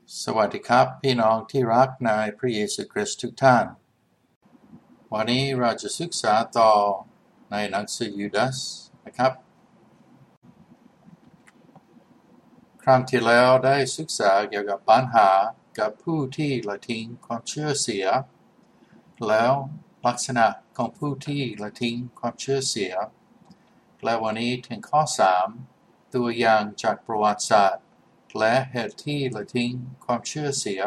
สวัสดีครับพี่น้องที่รักในพระเยซูคริสต์ทุกท่านวันนี้เราจะศึกษาต่อในหนังสือยูดาสนะครับครั้งที่แล้วได้ศึกษาเกี่ยวกับปัญหากับผู้ที่ละทิ้งความเชื่อเสียแล้วลักษณะของผู้ที่ละทิ้งความเชื่อเสียและวันนี้ถึงข้อ3ตัวอย่างจากประวัติศาสตร์และเหตุที่ละทิ้งความเชื่อเสีย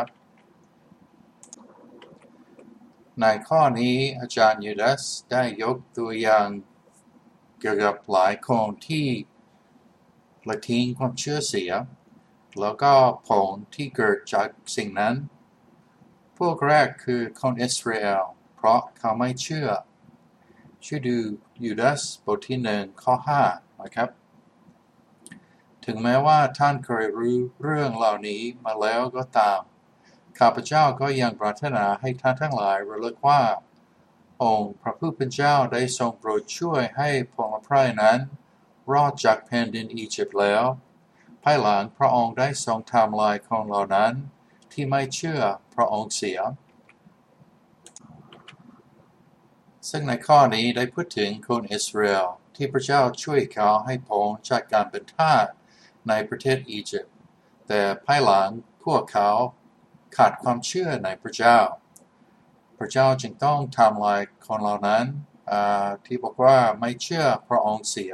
ในข้อนี้อาจารย์ยูดาสได้ยกตัวอย่างเกี่ยวกับหลายคนที่ละทิ้งความเชื่อเสียแล้วก็ผลที่เกิดจากสิ่งนั้นพวกแรกคือคนอิสราเอลเพราะเขาไม่เชื่อช่วยดูยูดาสบทที่1ข้อ5นะครับถึงแม้ว่าท่านเคยรู้เรื่องเหล่านี้มาแล้วก็ตามข้าพเจ้าก็ยังปรารถนาให้ท่านทั้งหลายระลึกว่าองค์พระผู้เป็นเจ้าได้ทรงโปรดช่วยให้พวกพระนั้นรอดจากแผ่นดินอียิปต์แล้วภายหลังพระองค์ได้ทรงทำลายคนเหล่านั้นที่ไม่เชื่อพระองค์เสียซึ่งในข้อนี้ได้พูดถึงคนอิสราเอลที่พระเจ้าช่วยเขาให้พ้นจากการเป็นทาสในประเทศอียิปต์แต่ภายหลังพวกเขาขาดความเชื่อในพระเจ้าพระเจ้าจึงต้องทำลายคนเหล่านั้นที่บอกว่าไม่เชื่อพระองค์เสีย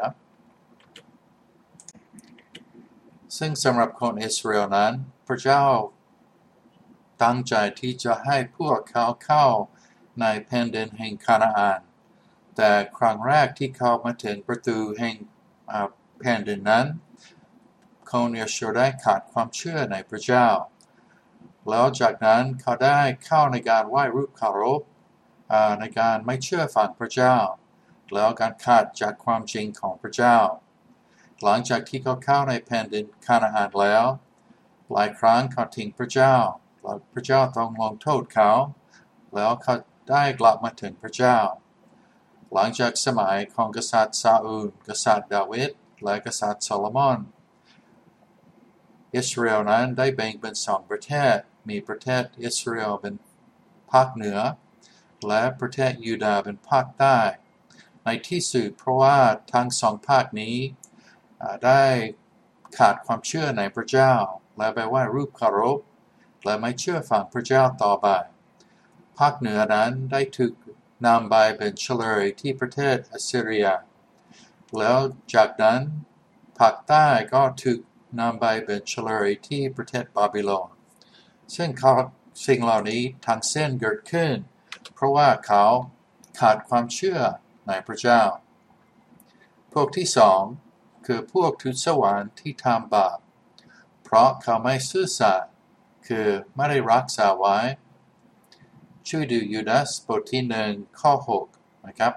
ซึ่งสำหรับคนอิสราเอลนั้นพระเจ้าตั้งใจที่จะให้พวกเขาเข้าในแผ่นดินแห่งคานาอันแต่ครั้งแรกที่เขามาถึงประตูแห่งแผ่นดินนั้นคนอิสราเอลได้ขาดความเชื่อในพระเจ้าแล้วจากนั้นเขาได้เข้าในการไหว้รูปเคารพในการไม่เชื่อฟังพระเจ้าแล้วการขาดจากความจริงของพระเจ้าหลังจากที่เขาเข้าในแผ่นดินคานาอันแล้วหลายครั้งเขาทิ้งพระเจ้าแล้วพระเจ้าต้องลงโทษเขาแล้วเขาได้กลับมาถึงพระเจ้าหลังจากสมัยของกษัตริย์ซาอูลกษัตริย์ดาวิดและกษัตริย์โซโลมอนอิสราเอลนั้นได้แบ่งเป็น2ประเทศมีประเทศอิสราเอลเป็นภาคเหนือและประเทศยูดาห์เป็นภาคใต้ในที่สุดเพราะว่าทั้ง2ภาคนี้ได้ขาดความเชื่อในพระเจ้าและไปไหว้รูปเคารพและไม่เชื่อฟังพระเจ้าต่อไปภาคเหนือนั้นได้ถูกนำไปเป็นเฉลยที่ประเทศอัสซีเรียแล้วจากนั้นภาคใต้ก็ถูกนำไปเป็นเฉลยที่ประเทศบาบิโลนซึ่งสิ่งเหล่านี้ทั้งสิ้นเกิดขึ้นเพราะว่าเขาขาดความเชื่อในพระเจ้าพวกที่2คือพวกทูตสวรรค์ที่ทำบาปเพราะเขาไม่ซื่อสัตย์คือไม่ได้รักษาไว้ช่วยดูยูดาสบทที่1ข้อ6นะครับ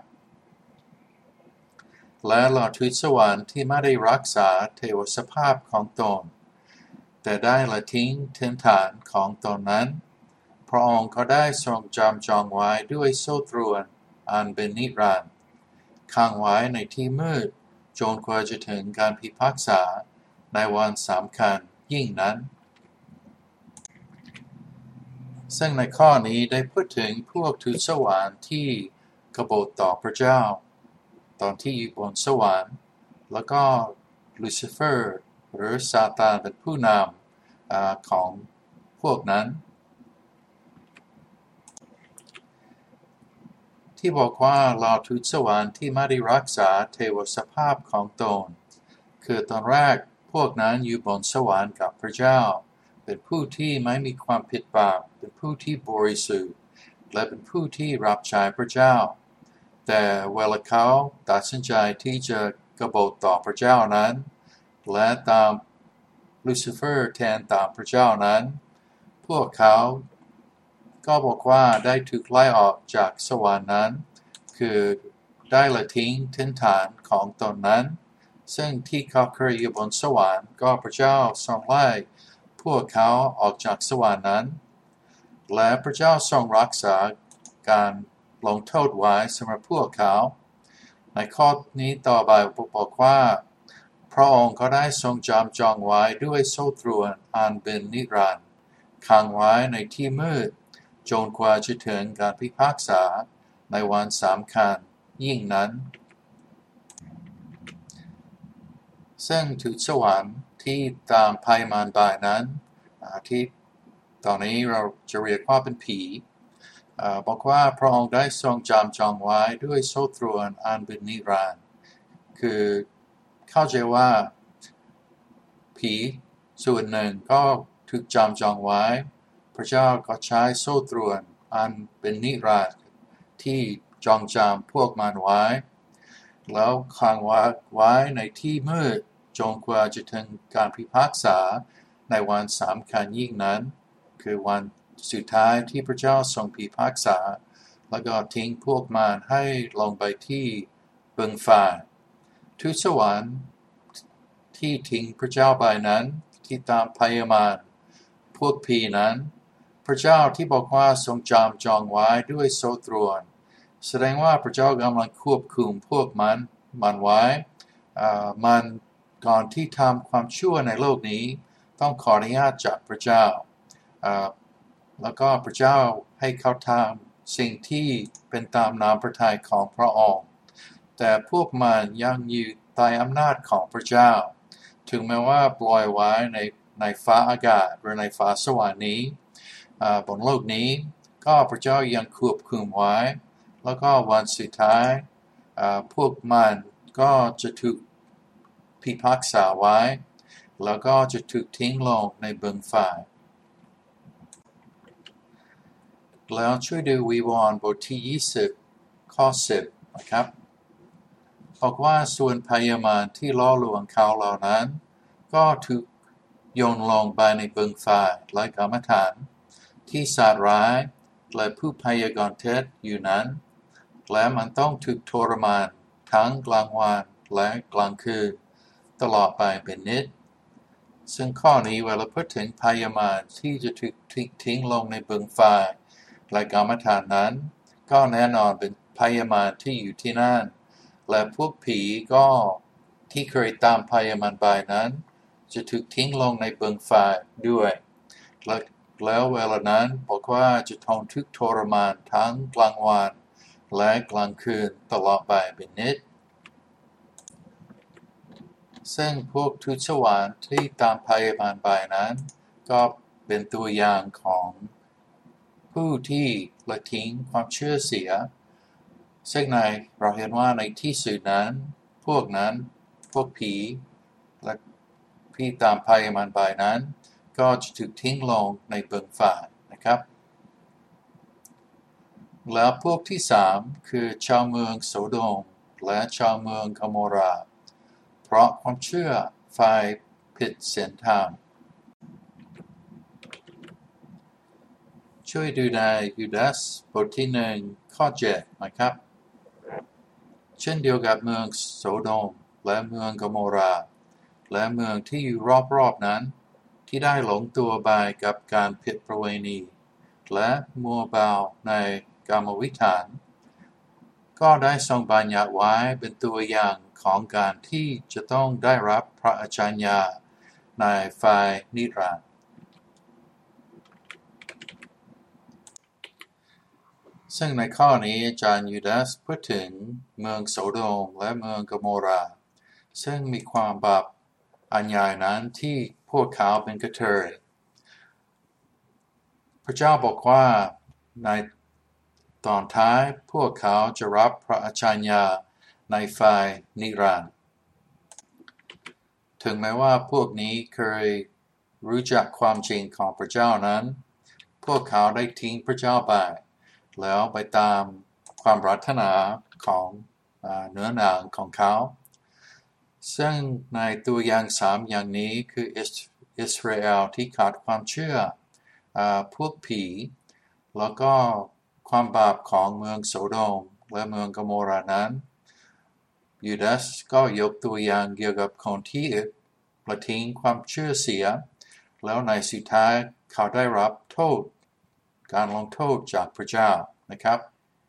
และเหล่าทูตสวรรค์ที่ไม่ได้รักษาเทวสภาพของตนแต่ได้ละทิ้งถิ่นฐานของตนนั้นพระองค์ก็ได้ทรงจำจองไว้ด้วยโซ่ตรวนอันเป็นนิรันดร์ขังไว้ในที่มืดจนกว่าจะถึงการพิพากษาในวันสำคัญยิ่งนั้นซึ่งในข้อนี้ได้พูดถึงพวกทูตสวรรค์ที่กบฏต่อพระเจ้าตอนที่อยู่บนสวรรค์แล้วก็ลูซิเฟอร์หรือซาตานเป็นผู้นำของพวกนั้นที่บอกว่าเหล่าทูตสวรรค์ที่ไม่ได้รักษาเทวสภาพของตนคือตอนแรกพวกนั้นอยู่บนสวรรค์กับพระเจ้าเป็นผู้ที่ไม่มีความผิดบาปเป็นผู้ที่บริสุทธิ์และเป็นผู้ที่รับใช้พระเจ้าแต่เวลาเขาตัดสินใจที่จะกบฏต่อพระเจ้านั้นและตามลูซิเฟอร์แทนตามพระเจ้านั้นพวกเขาก็บอกว่าได้ถูกไล่ออกจากสวรรค์นั้นคือได้ละทิ้งถิ่นฐานของตนนั้นซึ่งที่เขาเคยอยู่บนสวรรค์ก็พระเจ้าทรงไล่พวกเขาออกจากสวรรค์นั้นและพระเจ้าทรงรักษาการลงโทษไว้สำหรับพวกเขาในข้อนี้ต่อไปบอกว่าพระองค์ก็ได้ทรงจำจองไว้ด้วยโซ่ตรวนอันเป็นนิรันดร์ขังไว้ในที่มืดจนกว่าจะถึงการพิพากษาในวันสำคัญยิ่งนั้นซึ่งทูตสวรรค์ที่ตามภัยมารบ่ายนั้นที่ตอนนี้เราจะเรียกว่าเป็นผีบอกว่าพระองค์ได้ทรงจำจองไว้ด้วยโซ่ตรวนอันเป็นนิรันดร์คือเข้าใจว่าผีส่วนหนึ่งก็ถูกจำจองไว้พระเจ้าก็ใช้โซ่ตรวนอันเป็นนิรันดร์ที่จองจำพวกมันไว้แล้วขังไว้ในที่มืดจนกว่าจะถึงการพิพากษาในวันสำคัญยิ่งนั้นคือวันสุดท้ายที่พระเจ้าทรงพิพากษาแล้วก็ทิ้งพวกมันให้ลงไปที่บึงไฟทูตสวรรค์ที่ทิ้งพระเจ้าไปนั้นที่ตามพยามารพวกผีนั้นพระเจ้าที่บอกว่าทรงจำจองไว้ด้วยโซ่ตรวนแสดงว่าพระเจ้ากำลังควบคุมพวกมันไว้มันก่อนที่ทำความชั่วในโลกนี้ต้องขออนุญาตจากพระเจ้าแล้วก็พระเจ้าให้เขาทำสิ่งที่เป็นตามน้ำพระทัยของพระองค์แต่พวกมันยังอยู่ใต้อำนาจของพระเจ้าถึงแม้ว่าปล่อยไว้ในฟ้าอากาศหรือในฟ้าสวรรค์นี้บนโลกนี้ก็พระเจ้ายังควบคุมไว้แล้วก็วันสุดท้ายพวกมันก็จะถูกพิพากษาไว้แล้วก็จะถูกทิ้งลงในบึงไฟแล้วช่วยดูวิวรณ์บทที่20ข้อ10นะครับบอกว่าส่วนพยามารที่ล่อลวงเขาเหล่านั้นก็ถูกโยนลงไปในบึงไฟและกรรมฐานที่สัตว์ร้ายและผู้พยากรณ์เท็จอยู่นั้นและมันต้องถูกทรมานทั้งกลางวันและกลางคืนตลอดไปเป็นนิจซึ่งข้อนี้เวลาพูดถึงพยามารที่จะถูกทิ้งลงในบึงไฟและกรรมฐานนั้นก็แน่นอนเป็นพยามารที่อยู่ที่นั่นและพวกผีก็ที่เคยตามพยามารไปนั้นจะถูกทิ้งลงในบึงไฟด้วยแล้วเวลานั้นบอกว่าจะทนทุกข์ทรมานทั้งกลางวันและกลางคืนตลอดไปเป็นนิจซึ่งพวกทูตสวรรค์ที่ตามพยามารไปนั้นก็เป็นตัวอย่างของผู้ที่ละทิ้งความเชื่อเสียซึ่งเราเห็นว่าในที่สุดนั้นพวกผีและที่ตามพยามารไปนั้นก็จะถูกทิ้งลงในบึงไฟนะครับแล้วพวกที่3คือชาวเมืองโสโดมและชาวเมืองกโมราเพราะความเชื่อฝ่ายผิดศีลธรรมช่วยดูในยูดาสบทที่1ข้อ7นะครับเช่นเดียวกับเมืองโสโดมและเมืองกโมราและเมืองที่อยู่รอบๆนั้นที่ได้หลงตัวไปกับการผิดประเวณีและมัวเบาในกามวิถีก็ได้ทรงบัญญัติไว้เป็นตัวอย่างของการที่จะต้องได้รับพระอาจารย์ในฝ่ายนิรันดร์ซึ่งในข้อนี้อาจารย์ยูดาสพูดถึงเมืองโสโดมและเมืองกโมราซึ่งมีความบาปอันใหญ่นั้นที่พวกเขาเป็นกระเทยพระเจ้าบอกว่าในตอนท้ายพวกเขาจะรับพระอาจารย์ในฝ่ายนิรันดร์ถึงแม้ว่าพวกนี้เคยรู้จักความจริงของพระเจ้านั้นพวกเขาได้ทิ้งพระเจ้าไปแล้วไปตามความปรารถนาของเนื้อหนังของเขาซึ่งในตัวอย่าง3อย่างนี้คืออิสราเอลที่ขาดความเชื่อพวกผีแล้วก็ความบาปของเมืองโสโดมและเมืองกโมรานั้นยูดาสก็ยกตัวอย่างเกี่ยวกับคนที่ละทิ้งความเชื่อเสียแล้วในสุดท้ายเขาได้รับโทษการลงโทษจากพระเจ้านะครับ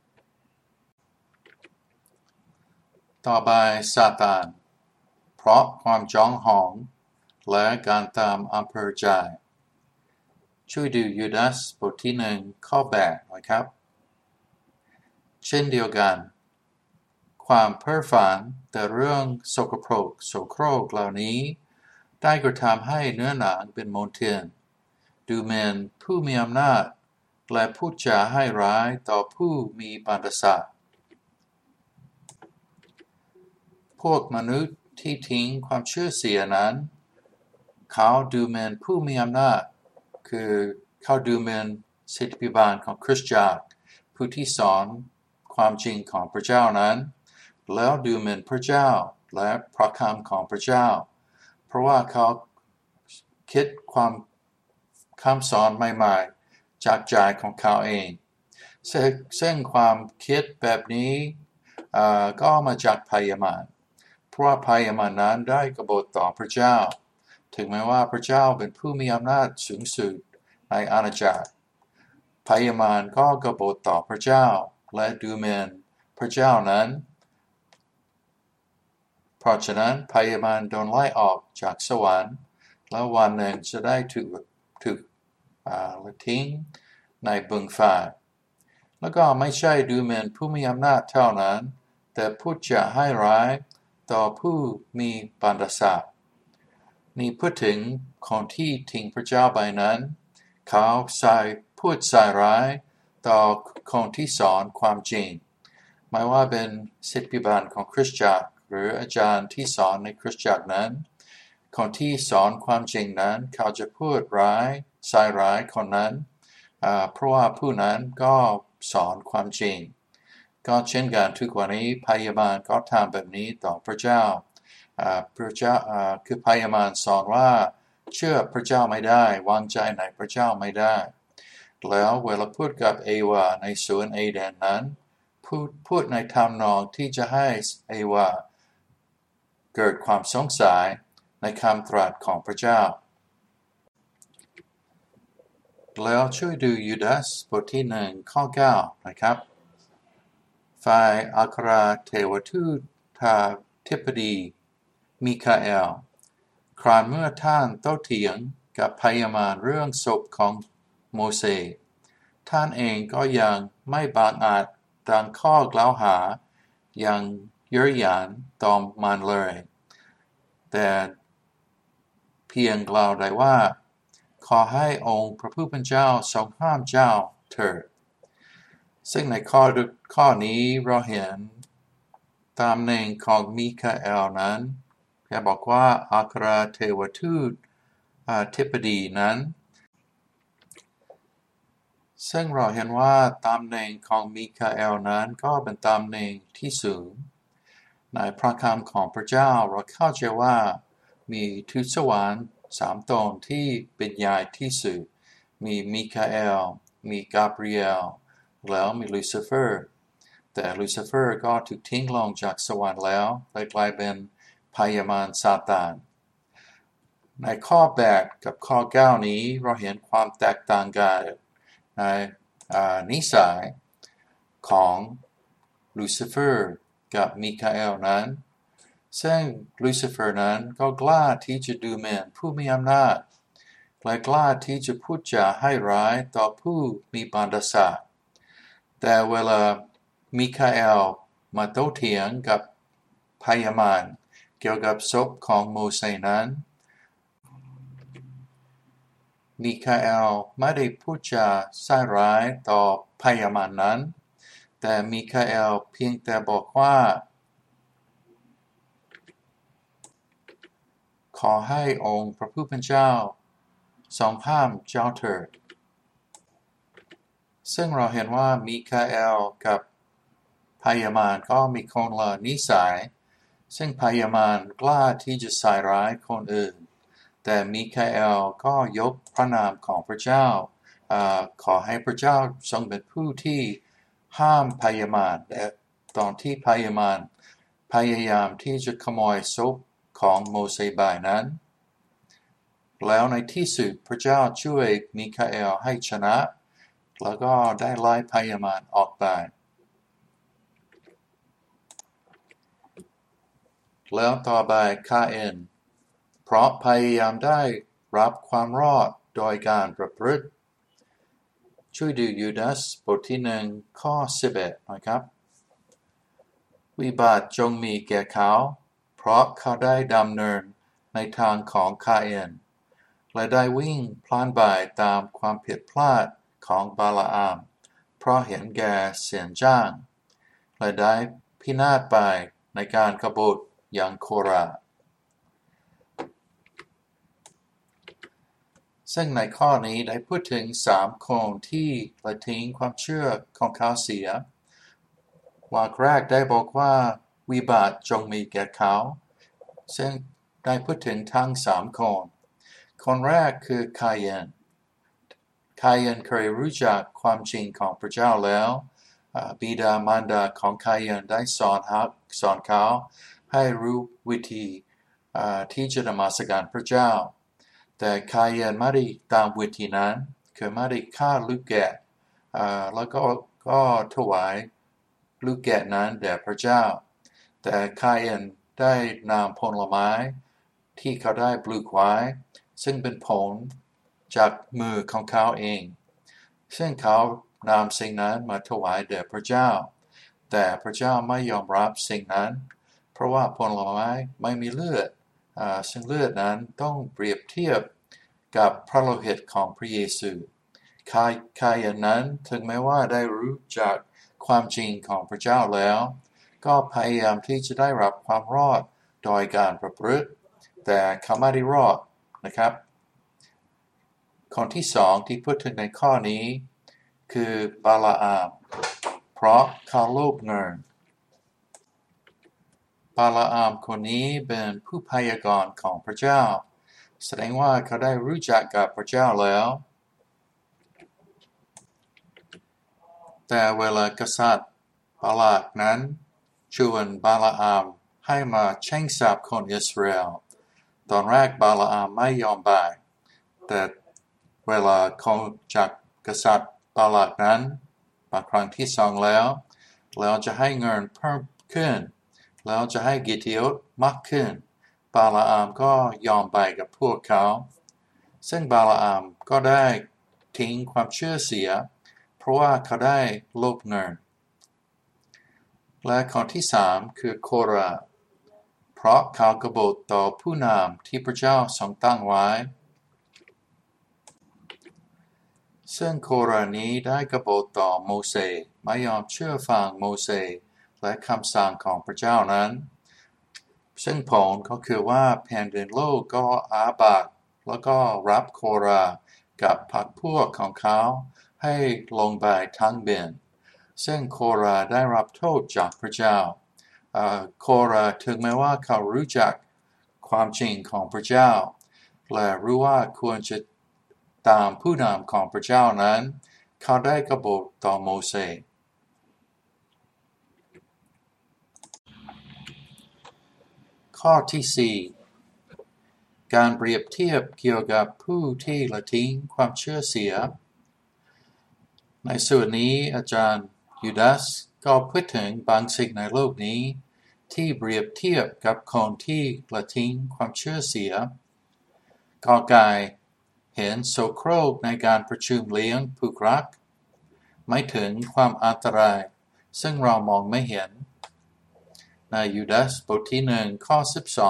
ต่อไปซาตานเพราะความจ้องหองและการตามอำเภอใจช่วยดูยูดาสบทที่1ข้อ8หน่อยครับเช่นเดียวกันความเพ้อฝันแต่เรื่องโสโครกเหล่านี้ได้กระทำให้เนื้อหนังเป็นมลทินดูหมิ่นผู้มีอำนาจและพูดจาให้ร้ายต่อผู้มีปัญญาพวกมนุษย์ที่ทิ้งความเชื่อเสียนั้นเขาดูหมิ่นผู้มีอำนาจคือเขาดูหมิ่นศิษยาภิบาลของคริสตจักรผู้ที่สอนความจริงของพระเจ้านั้นแล้วดูหมิ่นพระเจ้าและพระคำของพระเจ้าเพราะว่าเขาคิดความคำสอนใหม่ๆจากใจของเขาเองซึ่งความคิดแบบนี้ก็มาจากพยามารเพราะว่าพยามารนั้นได้กบฏต่อพระเจ้าถึงแม้ว่าพระเจ้าเป็นผู้มีอำนาจสูงสุดในอาณาจักรพยามารก็กบฏต่อพระเจ้าและดูหมิ่นพระเจ้านั้นเพราะฉะนั้นพยามารโดนไล่ออกจากสวรรค์แล้ววันหนึ่งจะได้ถูกทิ้งในบึงไฟแล้วก็ไม่ใช่ดูหมิ่นผู้มีอำนาจเท่านั้นแต่พูดจาให้ร้ายต่อผู้มีปัญญานี่พูดถึงคนที่ทิ้งพระเจ้าไปนั้นเขาพูดใส่ร้ายต่อคนที่สอนความจริงไม่ว่าเป็นศิษยาภิบาลของคริสตจักรหรืออาจารย์ที่สอนในคริสตจักรนั้นคนที่สอนความจริงนั้นเขาจะพูดร้ายใส่ร้ายคนนั้นเพราะว่าผู้นั้นก็สอนความจริงก็เช่นกันทุกวันนี้พยามารก็ทำแบบนี้ต่อพระเจ้าพระเจ้าคือพยามารสอนว่าเชื่อพระเจ้าไม่ได้วางใจในพระเจ้าไม่ได้แล้วเวลาพูดกับเอวาในสวนเอเดนนั้นพูดในทำนองที่จะให้เอวาเกิดความสงสัยในคำตรัสของพระเจ้าแล้วช่วยดูยูดาสบทที่1ข้อ9นะครับฝ่ายอัครเทวทูตธิบดีมิคาเอลครั้นเมื่อท่านโต้เถียงกับพยามารเรื่องศพของโมเสสท่านเองก็ยังไม่บางอาจตั้งข้อกล่าวหาอย่างเย้ยหยันต่อมันเลยแต่เพียงกล่าวได้ว่าขอให้องค์พระผู้เป็นเจ้าทรงห้ามเจ้าเถิดซึ่งในข้อนี้เราเห็นตำแหน่งของมิคาเอลนั้นแกบอกว่าอัครเทวทูตธิบดีนั้นซึ่งเราเห็นว่าตำแหน่งของมิคาเอลนั้นก็เป็นตำแหน่งที่สูงในพระคำของพระเจ้าเราเข้าใจว่ามีทูตสวรรค์3 ตนที่เป็นใหญ่ที่สุดมีมิคาเอลมีกาเบรียลแล้วมีลูซิเฟอร์แต่ลูซิเฟอร์ก็ถูกทิ้งลงจากสวรรค์แล้วกลายเป็นพยามารซาตานในข้อ8กับข้อ9นี้เราเห็นความแตกต่างกันในนิสัยของลูซิเฟอร์กับมิคาเอลนั้นซึ่งลูซิเฟอร์นั้นก็กล้าที่จะดูหมิ่นผู้มีอำนาจและกล้าที่จะพูดจาให้ร้ายต่อผู้มีปัญญาแต่เวลามิคาเอลมาโต้เถียงกับพยามารเกี่ยวกับศพของโมเสสนั้นมิคาเอลไม่ได้พูดจาใส่ร้ายต่อพยามารนั้นแต่มิคาเอลเพียงแต่บอกว่าขอให้องค์พระผู้เป็นเจ้าทรงห้ามเจ้าเถิดซึ่งเราเห็นว่ามิคาเอลกับพยามารก็มีคนละนิสัยซึ่งพยามารกล้าที่จะใส่ร้ายคนอื่นแต่มิคาเอลก็ยกพระนามของพระเจ้าขอให้พระเจ้าทรงเป็นผู้ที่ห้ามพยามารและตอนที่พยามารพยายามที่จะขโมยศพของโมเสสไปนั้นแล้วในที่สุดพระเจ้าช่วยมิคาเอลให้ชนะแล้วก็ได้ไล่พยามารออกไปแล้วต่อไปคาเอนเพราะพยายามได้รับความรอดโดยการประพฤติช่วยดูยูดาสบทที่1ข้อ11หน่อยครับวิบัติจงมีแก่เขาเพราะเขาได้ดำเนินในทางของคาเอนและได้วิ่งพล่านบ่ายตามความผิดพลาดของบาลาอามเพราะเห็นแก่เสียงจ้างและได้พินาศไปในการกบฏอย่างโคราซึ่งในข้อนี้ได้พูดถึง3คนที่ละทิ้งความเชื่อของเขาเสียวรรคแรกได้บอกว่าวิบัติจงมีแก่เขาซึ่งได้พูดถึงทั้ง3คนแรกคือคาเยนเคยรู้จักความจริงของพระเจ้าแล้วบิดามารดาของคาเยนได้สอนเขาให้รู้วิธีที่จะนมัสการพระเจ้าแต่คาเยนไม่ได้ตามวิธีนั้นคือไม่ได้ฆ่าลูกแกะแล้วก็ถวายลูกแกะนั้นแด่พระเจ้าแต่คาเยนได้นำผลไม้ที่เขาได้ปลูกไว้ซึ่งเป็นผลจากมือของเขาเองซึ่งเขานำสิ่งนั้นมาถวายแด่พระเจ้าแต่พระเจ้าไม่ยอมรับสิ่งนั้นเพราะว่าผลไม้ไม่มีเลือดซึ่งเลือดนั้นต้องเปรียบเทียบกับพระโลหิตของพระเยซูคายันนั้นถึงแม้ว่าได้รู้จักความจริงของพระเจ้าแล้วก็พยายามที่จะได้รับความรอดโดยการประพฤติแต่เขาไม่ได้รอดนะครับคนที่สองที่พูดถึงในข้อนี้คือบาลาอามเพราะเขาโลภเงินบาลาอามคนนี้เป็นผู้พยากรณ์ของพระเจ้าแสดงว่าเขาได้รู้จักกับพระเจ้าแล้วแต่เวลากษัตริย์บาลากนั้นชวนบาลาอามให้มาแช่งสาปคนอิสราเอลตอนแรกบาลาอามไม่ยอมไปแต่เวลาของจากกษัตริย์บาลากนั้นมาครั้งที่2แล้วจะให้เงินเพิ่มขึ้นแล้วจะให้กิตยศมากขึ้นบาลาอามก็ยอมไปกับพวกเขาซึ่งบาลาอามก็ได้ทิ้งความเชื่อเสียเพราะว่าเขาได้โลภเงินและคนที่3คือโคราเพราะเขากบฏต่อผู้นำที่พระเจ้าทรงตั้งไว้ซึ่งโครานี้ได้กบฏต่อโมเสสไม่ยอมเชื่อฟังโมเสสและคำสั่งของพระเจ้านั้นซึ่งผลก็คือว่าแผ่นดินโลกก็อาบัติแล้วก็รับโครากับพรรคพวกของเขาให้ลงไปทั้งเป็นซึ่งโคราได้รับโทษจากพระเจ้าโคราถึงแม้ว่าเขารู้จักความจริงของพระเจ้าและรู้ว่าควรจะตามผู้นำของพระเจ้านั้นเขาได้กบฏต่อโมเสสข้อที่4การเปรียบเทียบเกี่ยวกับผู้ที่ละทิ้งความเชื่อเสียในส่วนนี้อาจารย์ยูดาสก็พูดถึงบางสิ่งในโลกนี้ที่เปรียบเทียบกับคนที่ละทิ้งความเชื่อเสียกอไก่เห็นโสโครกในการประชุมเลี้ยงผู้รักไม่ถึงความอันตรายซึ่งเรามองไม่เห็นในยูดาสบทที่1ข้อ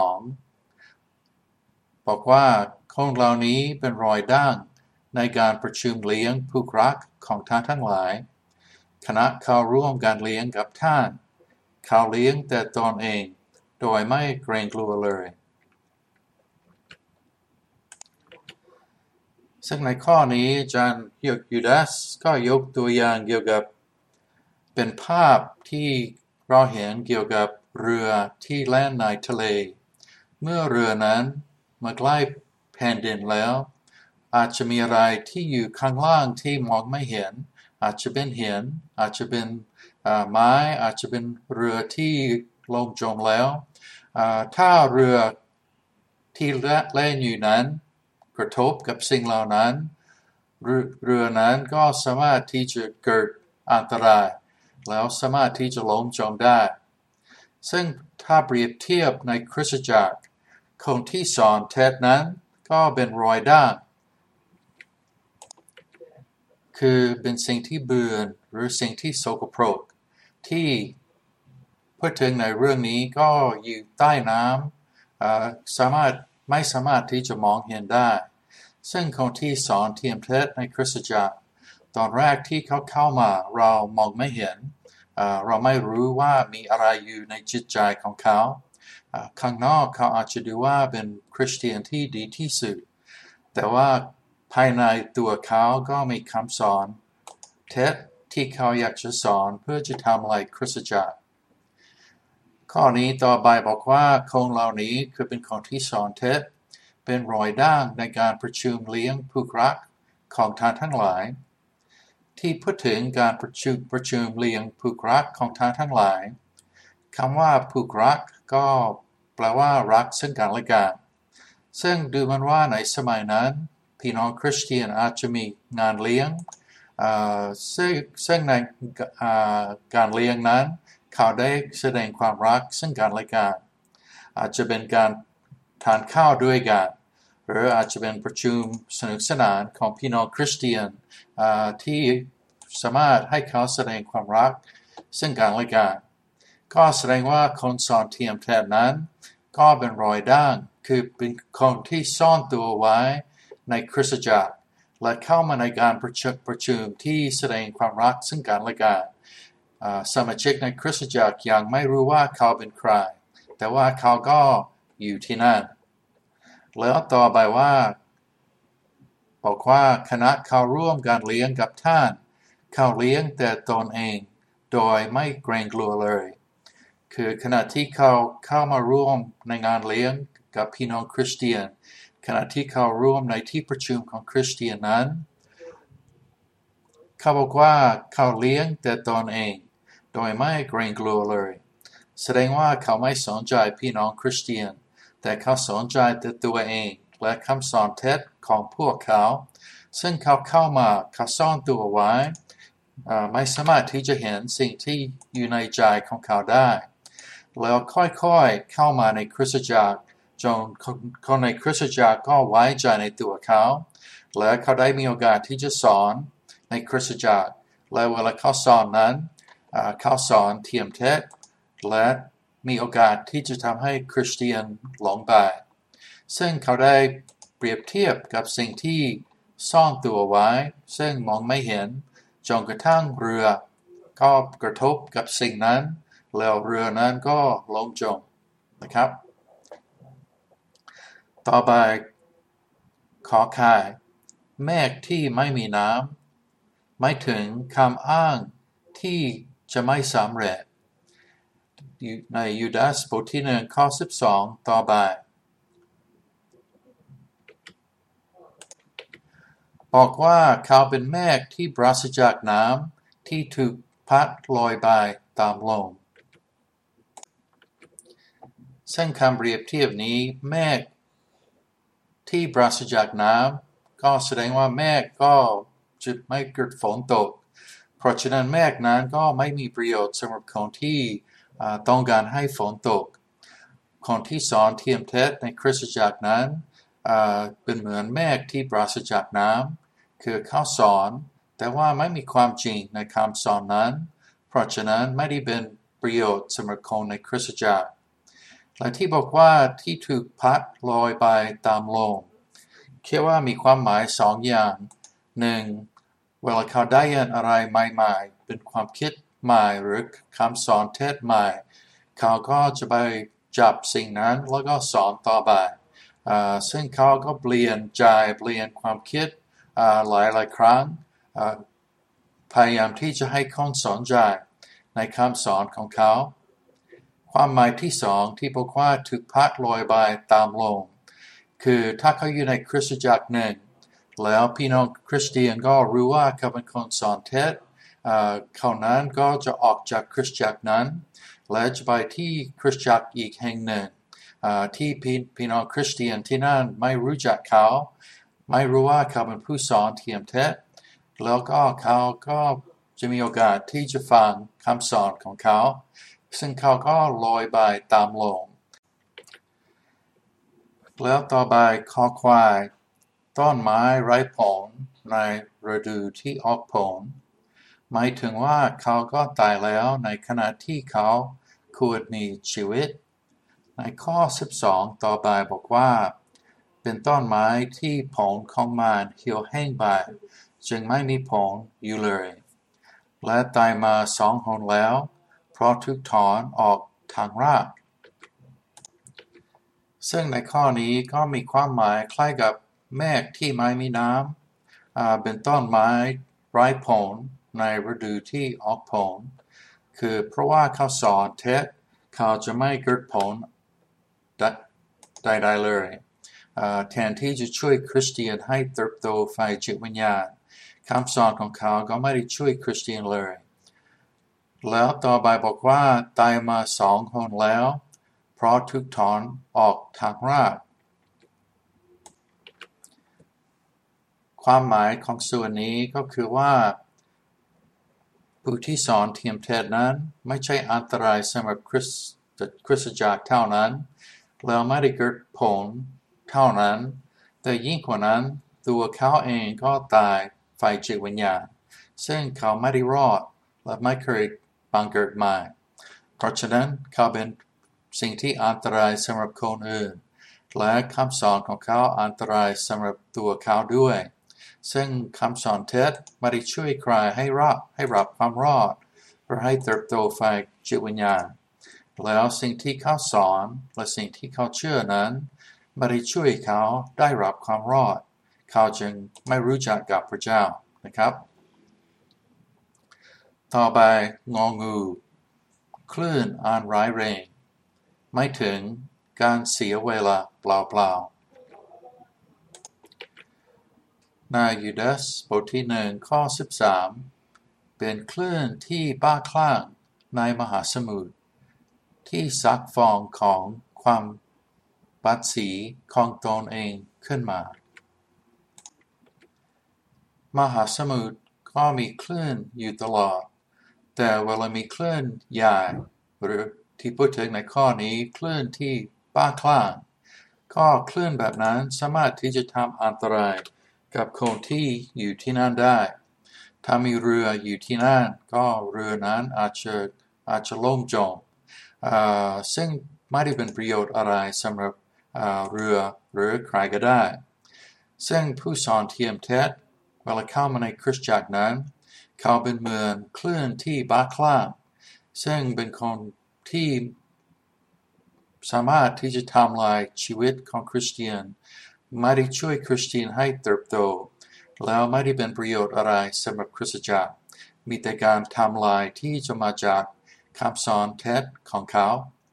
12บอกว่าคนเหล่านี้เป็นรอยด่างในการประชุมเลี้ยงผู้รักของท่านทั้งหลายขณะเขาร่วมการเลี้ยงกับท่านเขาเลี้ยงแต่ตนเองโดยไม่เกรงกลัวเลยซึ่งในข้อนี้อาจารย์ยูดาสก็ยกตัวอย่างเกี่ยวกับเป็นภาพที่เราเห็นเกี่ยวกับเรือที่แล่นในทะเลเมื่อเรือนั้นมาใกล้แผ่นดินแล้วอาจจะมีอะไรที่อยู่ข้างล่างที่มองไม่เห็นอาจจะเป็นหินอาจจะเป็นไม้อาจจะเป็นเรือที่ล่มจมแล้วถ้าเรือที่แล่นอยู่นั้นกระทบกับสิ่งเหล่านั้นเรือนั้นก็สามารถที่จะเกิดอันตรายแล้วสามารถที่จะล้มจมได้ซึ่งถ้าเปรียบเทียบในคริสตจักรคนที่สอนเทศนั้นก็เป็นรอยด่างคือเป็นสิ่งที่เบื่อหรือสิ่งที่โสโครกที่พูดถึงในเรื่องนี้ก็อยู่ใต้น้ำไม่สามารถที่จะมองเห็นได้ซึ่งคนที่สอนเทียมเท็จในคริสตจักรตอนแรกที่เขาเข้ามาเรามองไม่เห็นเราไม่รู้ว่ามีอะไรอยู่ในจิตใจของเขาข้างนอกเขาอาจจะดูว่าเป็นคริสเตียนที่ดีที่สุดแต่ว่าภายในตัวเขาก็มีคำสอนเท็จที่เขาอยากจะสอนเพื่อจะทำลายคริสตจักรข้อนี้ต่อไปบอกว่าคนเหล่านี้คือเป็นคนที่สอนเท็จเป็นรอยด่างในการประชุมเลี้ยงผู้รักของท่านทั้งหลายที่พูดถึงการประชุมเลี้ยงผู้รักของท่านทั้งหลายคำว่าผู้รักก็แปลว่ารักซึ่งกันและกันซึ่งดูเหมือนว่าในสมัยนั้นพี่น้องคริสเตียนอาจจะมีงานเลี้ยงซึ่งในการเลี้ยงนั้นเขาได้แสดงความรักซึ่งกันและกันอาจจะเป็นการทานข้าวด้วยกันหรืออาจจะเป็นประชุมสนุกสนานของพี่น้องคริสเตียนที่สามารถให้เขาแสดงความรักซึ่งกันและกันก็แสดงว่าคนสอนเทียมแทนนั้นก็เป็นรอยด่างคือเป็นคนที่ซ่อนตัวไว้ในคริสตจักรและเข้ามาในการประชุมที่แสดงความรักซึ่งกันและกันสมาชิกในคริสตจักรยังไม่รู้ว่าเขาเป็นใครแต่ว่าเขาก็อยู่ที่นั่นแล้วต่อไปว่าบอกว่าคณะเขาร่วมการเลี้ยงกับท่านเขาเลี้ยงแต่ตนเองโดยไม่เกรงกลัวเลยคือขณะที่เขาเข้ามาร่วมในงานเลี้ยงกับพี่น้องคริสเตียนขณะที่เขาร่วมในที่ประชุมของคริสเตียนนั้นเขาบอกว่าเขาเลี้ยงแต่ตนเองโดยไม่เกรงกลัวเลยแสดงว่าเขาไม่สนใจพี่น้องคริสเตียนแต่เขาสนใจแต่ตัวเองและคำสอนเท็จของพวกเขาซึ่งเขาเข้ามาเขาซ่อนตัวไว้ไม่สามารถที่จะเห็นสิ่งที่อยู่ในใจของเขาได้แล้วค่อยๆเข้ามาในคริสตจักรจนคนในคริสตจักรก็ไว้ใจในตัวเขาและเขาได้มีโอกาสที่จะสอนในคริสตจักรและเวลาเขาสอนนั้นเขาสอนเทียมเท็จและมีโอกาสที่จะทำให้คริสเตียนหลงไปซึ่งเขาได้เปรียบเทียบกับสิ่งที่ซ่อนตัวไว้ซึ่งมองไม่เห็นจนกระทั่งเรือก็กระทบกับสิ่งนั้นแล้วเรือนั้นก็ล่มจมนะครับต่อไปขอข่ายเมฆที่ไม่มีน้ำหมายถึงคำอ้างที่จะไม่สำเร็จในยูดาสบทที่1ข้อ12ต่อไปบอกว่าเขาเป็นเมฆที่ปราศจากน้ำที่ถูกพัดลอยไปตามลมซึ่งคำเปรียบเทียบนี้เมฆที่ปราศจากน้ำก็แสดงว่าเมฆก็จะไม่เกิดฝนตกเพราะฉะนั้นเมฆนั้นก็ไม่มีประโยชน์สำหรับคนที่ต้องการให้ฝนตกคนที่สอนเทียมเท็จในคริสตจักรนั้นเป็นเหมือนเมฆที่ปราศจากน้ำคือเขาสอนแต่ว่าไม่มีความจริงในคำสอนนั้นเพราะฉะนั้นไม่ได้เป็นประโยชน์สำหรับคนในคริสตจักรและที่บอกว่าที่ถูกพัดลอยไปตามลมคิดว่ามีความหมายสองอย่างหนึ่งเวลาเขาได้ยินอะไรใหม่ๆเป็นความคิดใหม่หรือคำสอนเทศใหม่เขาก็จะไปจับสิ่งนั้นแล้วก็สอนต่อไปซึ่งเขาก็เปลี่ยนใจเปลี่ยนความคิดหลายๆครั้งพยายามที่จะให้คนสนใจในคำสอนของเขาความหมายที่สองที่บอกว่าถูกพัดลอยไปตามลมคือถ้าเขาอยู่ในคริสตจักรหนึ่งแล้วพี่น้องคริสเตียนก็รู้ว่าเขาเป็นคนสอนเท็จเขานั้นก็จะออกจากคริสตจักรนั้นและจะไปที่คริสตจักรอีกแห่งหนึ่งที่พี่น้องคริสเตียนที่นั่นไม่รู้จักเขาไม่รู้ว่าเขาเป็นผู้สอนเทียมเท็จแล้วก็เขาก็จะมีโอกาสที่จะฟังคำสอนของเขาซึ่งเขาก็ลอยไปตามลมแล้วต่อไปคอควายต้นไม้ไร้ผลในฤดูที่ออกผลหมายถึงว่าเขาก็ตายแล้วในขณะที่เขาควรมีชีวิตในข้อ12ต่อไปบอกว่าเป็นต้นไม้ที่ผลของมันเหี่ยวแห้งไปจึงไม่มีผลอยู่เลยและตายมา2 หนแล้วเพราะถูกถอนออกทางรากซึ่งในข้อนี้ก็มีความหมายคล้ายกับเมฆที่ไม่มีน้ำเป็นต้นไม้ไร้ผลในฤดูที่ออกผลคือเพราะว่าเขาสอนเท็จเขาจะไม่เกิดผลใดๆเลยแทนที่จะช่วยคริสเตียนให้เติบโตฝ่ายจิตวิญญาณคำสอนของเขาก็ไม่ได้ช่วยคริสเตียนเลยแล้วต่อไปบอกว่าตายมา2 หนแล้วเพราะถูกถอนออกทางรากความหมายของส่วนนี้ก็คือว่าผู้ที่สอนเทียมเท็จนั้นไม่ใช่อันตรายสำหรับคริสตจักรเท่านั้นแล้วไม่ได้เกิดผลเท่านั้นแต่ยิ่งกว่านั้นตัวเขาเองก็ตายฝ่ายจิตวิญญาณซึ่งเขาไม่ได้รอดและไม่เคยบังเกิดใหม่เพราะฉะนั้นเขาเป็นสิ่งที่อันตรายสำหรับคนอื่นและคำสอนของเขาอันตรายสำหรับตัวเขาด้วยซึ่งคำสอนเท็จไม่ได้ช่วยใครให้รับความรอดหรือให้เติบโตฝ่ายจิตวิญญาณแล้วสิ่งที่เขาสอนและสิ่งที่เขาเชื่อนั้นไม่ได้ช่วยเขาได้รับความรอดเขาจึงไม่รู้จักกับพระเจ้านะครับต่อไปงองูคลื่นอันร้ายแรงไม่ถึงการเสียเวลาเปล่าๆในยูดาสบทที่1ข้อ13เป็นคลื่นที่บ้าคลั่งในมหาสมุทรที่ซักฟองของความบัดสีของตนเองขึ้นมามหาสมุทรก็มีคลื่นอยู่ตลอดแต่เวลามีคลื่นใหญ่หรือที่พูดถึงในข้อนี้คลื่นที่บ้าคลั่งก็คลื่นแบบนั้นสามารถที่จะทำอันตรายกับคนที่อยู่ที่นั่นได้ถ้ามีเรืออยู่ที่นั่นก็เรือนั้นอาจจะล่มจมซึ่งไม่ได้เป็นประโยชน์อะไรสำหรับเรือหรือใครก็ได้ซึ่งผู้สอนเทียมเท็จเวลาเข้ามาในคริสตจักรนั้นเขาเป็นเหมือนคลื่นที่บ้าคลั่งซึ่งเป็นคนที่สามารถที่จะทำลายชีวิตของคริสเตียนไม่ได้ช่วยคริสเตียนให้เติบโตแล้วไม่ได้เป็นประโยชน์อะไรสำหรับคริสตจักรมีแต่การทำลายที่จะมาจากคำสอนเท็จของเขา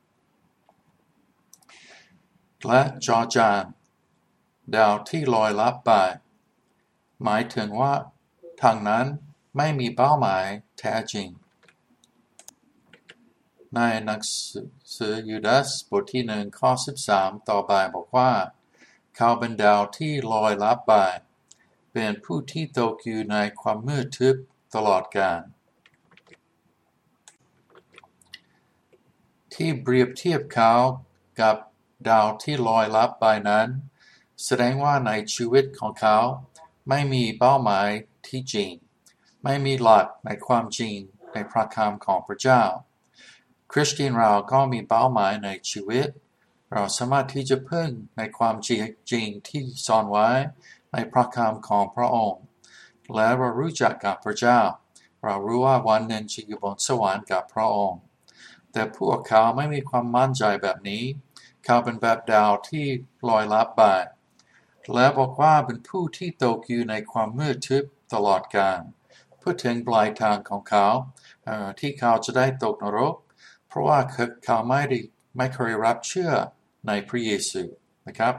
และจอจานดาวที่ลอยลับไปหมายถึงว่าทางนั้นไม่มีเป้าหมายแท้จริงในหนังสือยูดาสบทที่1ข้อ13ต่อไปบอกว่าเขาเป็นดาวที่ลอยลับไปเป็นผู้ที่ตกอยู่ในความมืดทึบตลอดกาลที่เปรียบเทียบเขากับดาวที่ลอยลับไปนั้นแสดงว่าในชีวิตของเขาไม่มีเป้าหมายที่จริงไม่มีหลักในความจริงในพระคำของพระเจ้าคริสเตียนเราก็มีเป้าหมายในชีวิตเราสามารถที่จะพึ่งในความจริงที่ซ่อนไว้ในพระคำของพระองค์และเรารู้จักกับพระเจ้าเรารู้ว่าวันหนึ่งจะอยู่บนสวรรค์กับพระองค์แต่พวกเขาไม่มีความมั่นใจแบบนี้เขาเป็นแบบดาวที่ลอยลับไปและบอกว่าเป็นผู้ที่ตกอยู่ในความมืดทึบตลอดกาลเพื่อถึงปลายทางของเขาที่เขาจะได้ตกนรกเพราะว่าเขาไม่เคยรับเชื่อในพระเยซูนะครับ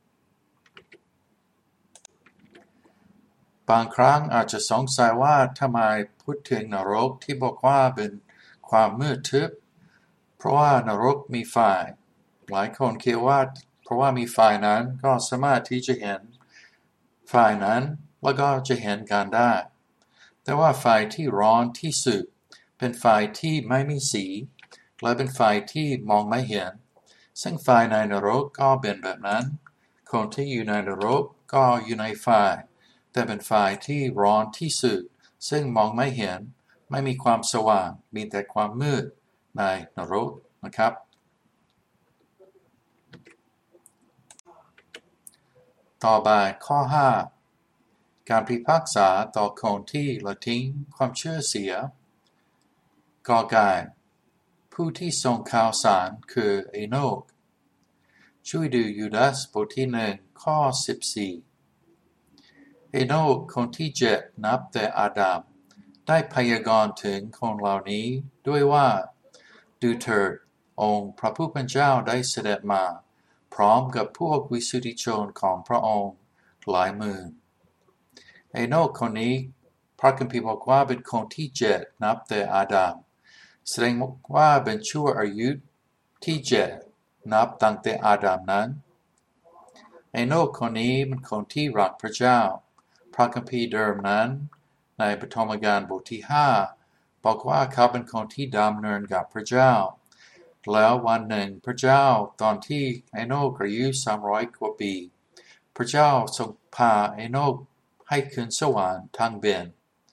บางครั้งอาจจะสงสัยว่าทำไมพูดถึงนรกที่บอกว่าเป็นความมืดทึบเพราะว่านรกมีไฟหลายคนคิดว่าเพราะว่ามีไฟนั้นก็สามารถที่จะเห็นไฟนั้นแล้วก็จะเห็นกันได้แต่ว่าไฟที่ร้อนที่สุดเป็นไฟที่ไม่มีสีและเป็นไฟที่มองไม่เห็นซึ่งไฟในนรกก็เป็นแบบนั้นคนที่อยู่ในนรกก็อยู่ในไฟแต่เป็นฝ่ายที่ร้อนที่สุดซึ่งมองไม่เห็นไม่มีความสว่างมีแต่ความมืดในนรกนะครับต่อไปข้อ 5 การพิพากษาต่อคนที่ละทิ้งความเชื่อเสียกอไก่ผู้ที่ทรงข่าวสารคือเอโนกช่วยดูยูดาสบทที่ 1 ข้อ 14เอโนกคนที่7นับแต่อาดัมได้พยากรณ์ถึงคนเหล่านี้ด้วยว่าดูเถิดองค์พระผู้เป็นเจ้าได้เสด็จมาพร้อมกับพวกวิสุทธิชนของพระองค์หลายหมื่นเอโนกคนนี้พระคัมภีร์บอกว่าเป็นคนที่7นับแต่อาดัมแสดงว่าเป็นชั่วอายุที่7นับตั้งแต่อาดัมนั้นเอโนกคนนี้เป็นคนที่รักพระเจ้าพระคัมภีร์เดิมนั้นในปฐมกาลบทที่ 5บอกว่าเขาเป็นคนที่ดำเนินกับพระเจ้าแล้ววันหนึ่งพระเจ้าตอนที่เอโนกอายุ300 กว่าปีพระเจ้าทรงพาเอโนกให้ขึ้นสวรรค์ทางเบญ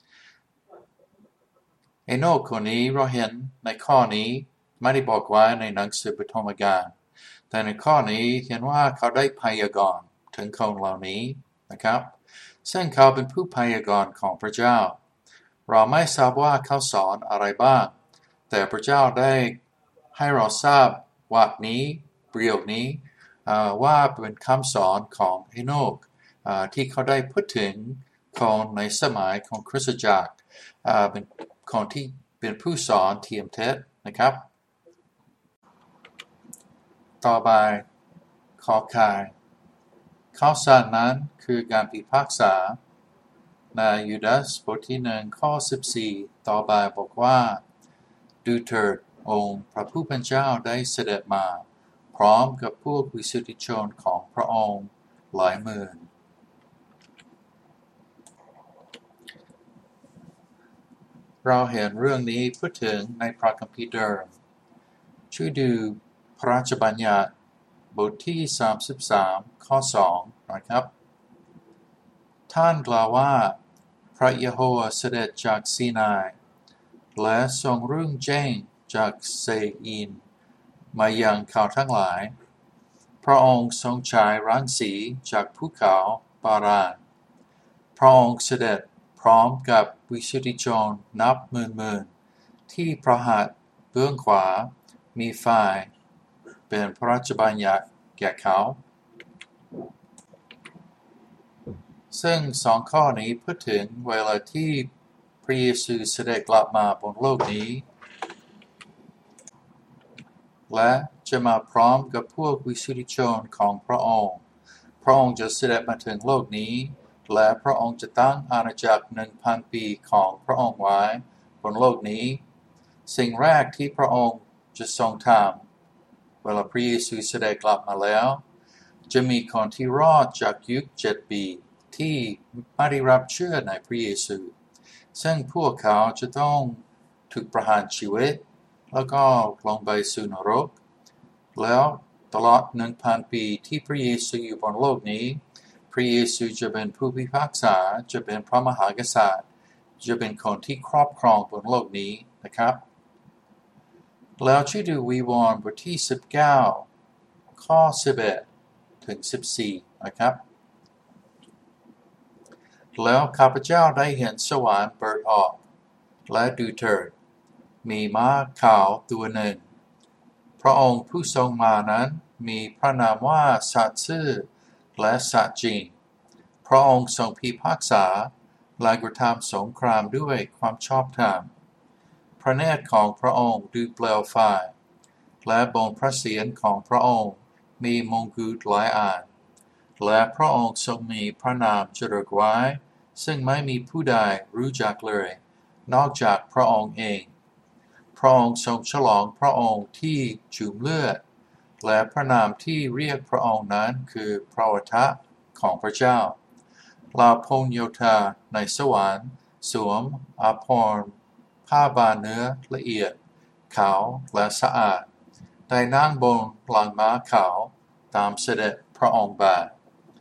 เอโนกคนนี้เราเห็นในข้อนี้ไม่ได้บอกไว้ในหนังสือปฐมกาลแต่ในข้อนี้เห็นว่าเขาได้พยากรณ์ถึงคนเหล่านี้นะครับซึ่งเขาเป็นผู้พยากรณ์ของพระเจ้าเราไม่ทราบว่าเขาสอนอะไรบ้างแต่พระเจ้าได้ให้เราทราบว่านี้ประโยคนี้ว่าเป็นคำสอนของเอโนกที่เขาได้พูดถึงคนในสมัยของคริสตจักรเป็นคนที่เป็นผู้สอนเทียมเท็จนะครับต่อไปขอข่ายข้าวสารนั้นคือการพิพากษาในยูดาสบทที่ 1 ข้อ 14ต่อไปบอกว่าดูเถิดองค์พระผู้เป็นเจ้าได้เสด็จมาพร้อมกับพวกวิสุทธิชนของพระองค์หลายหมื่นเราเห็นเรื่องนี้พูดถึงในพระคัมภีร์เดิมช่วยดูพระราชบัญญัติบทที่ 33 ข้อ 2นะครับท่านกล่าวว่าพระยะโฮวาห์เสด็จจากซีนายและทรงรุ่งแจ้งจากเซอีนมายังเขาทั้งหลายพระองค์ทรงฉายรังสีจากภูเขาปารานพระองค์เสด็จพร้อมกับวิสุทธิชนนับหมื่นๆที่พระหัตถ์เบื้องขวามีฝ่ายเป็นพระราชบัญญัติแก่เขาซึ่งสองข้อนี้พูดถึงเวลาที่พระเยซูเสด็จกลับมาบนโลกนี้และจะมาพร้อมกับพวกวิสุทธิชนของพระองค์พระองค์จะเสด็จมาถึงโลกนี้และพระองค์จะตั้งอาณาจักร 1,000 ปีของพระองค์ไว้บนโลกนี้สิ่งแรกที่พระองค์จะทรงทำเวลาพระเยซูเสด็จกลับมาแล้วจะมีคนที่รอดจากยุค7 ปีที่ไม่ได้รับเชื่อในพระเยซูซึ่งพวกเขาจะต้องถูกประหารชีวิตแล้วก็ลงไปสู่นรกแล้วตลอด 1,000 ปีที่พระเยซูอยู่บนโลกนี้พระเยซูจะเป็นผู้พิพากษาจะเป็นพระมหากษัตริย์จะเป็นคนที่ครอบครองบนโลกนี้นะครับแล้วช่วยดูวิวรณ์บทที่ 19 ข้อ 11 ถึง 14นะครับแล้วข้าพเจ้าได้เห็นสวรรค์เปิดออกและดูเถิดมีม้าขาวตัวหนึ่งพระองค์ผู้ทรงมานั้นมีพระนามว่าสัตย์ซื่อและสัตย์จริงพระองค์ทรงพิพากษาและกระทำสงครามด้วยความชอบธรรมพระเนตรของพระองค์ดูเปลวไฟและบนพระเศียรของพระองค์มีมงกุฎหลายอันและพระองค์ทรงมีพระนามจรึกไว้ซึ่งไม่มีผู้ใดรู้จักเลยนอกจากพระองค์เองพระองค์ทรงฉลองพระองค์ที่จุ่มเลือดและพระนามที่เรียกพระองค์นั้นคือพระวจนะของพระเจ้าเหล่าพงโยธาในสวรรค์สวมอาภรณ์ผ้าบางเนื้อละเอียดขาวและสะอาดได้นั่งบนหลังม้าขาวตามเสด็จพระองค์บาท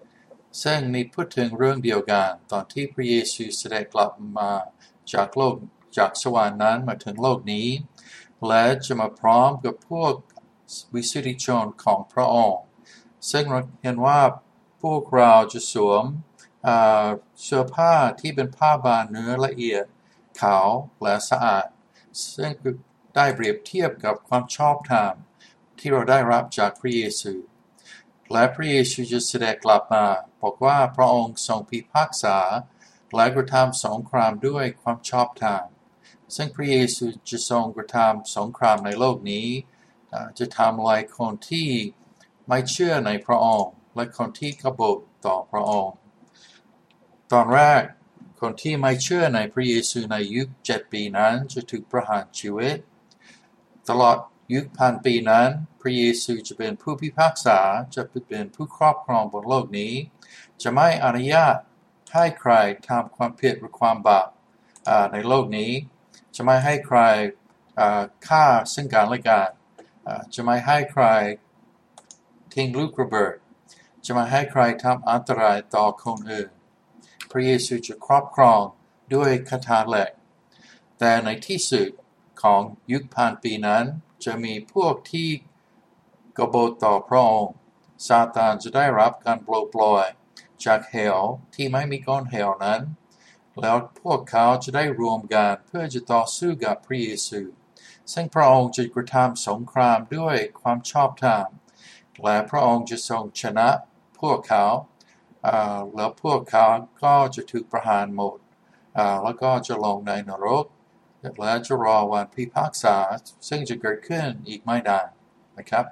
ซึ่งนี่พูดถึงเรื่องเดียวกันตอนที่พระเยซูเสด็จกลับมาจากโลกจากสวรรค์นั้นมาถึงโลกนี้และจะมาพร้อมกับพวกวิสุทธิชนของพระองค์ซึ่งเราเห็นว่าพวกเราจะสวมเสื้อผ้าที่เป็นผ้าบางเนื้อละเอียดขาวและสะอาดซึ่งได้เปรียบเทียบกับความชอบธรรมที่เราได้รับจากพระเยซูและพระเยซูจะเสด็จกลับมาบอกว่าพระองค์ทรงพิพากษาและกระทำสงครามด้วยความชอบธรรมซึ่งพระเยซูจะทรงกระทำสงครามในโลกนี้จะทำลายคนที่ไม่เชื่อในพระองค์และคนที่กบฏต่อพระองค์ตอนแรกคนที่ไม่เชื่อในพระเยซูในยุค7 ปีนั้นจะถูกประหารชีวิตตลอดยุค1,000 ปีนั้นพระเยซูจะเป็นผู้พิพากษาจะเป็นผู้ครอบครองบนโลกนี้จะไม่อนุญาตให้ใครทำความผิดหรือความบาปในโลกนี้จะไม่ให้ใครฆ่าซึ่งกันและกันจะไม่ให้ใครทิ้งลูกระเบิดจะไม่ให้ใครทำอันตรายต่อคนอื่นพระเยซูจะครอบครองด้วยคาถาเหล็กแต่ในที่สุดของยุค1,000 ปีนั้นจะมีพวกที่กบฏต่อพระองค์ซาตานจะได้รับการปล่อยจากเหวที่ไม่มีก้อนเหวนั้นแล้วพวกเขาจะได้รวมกันเพื่อจะต่อสู้กับพระเยซูซึ่งพระองค์จะกระทำสงครามด้วยความชอบธรรมและพระองค์จะทรงชนะพวกเขาแล้วพวกเขาก็จะถูกประหารหมดแล้วก็จะลงในนรกและจะรอวันพิพากษาซึ่งจะเกิดขึ้นอีกไม่นานนะครับ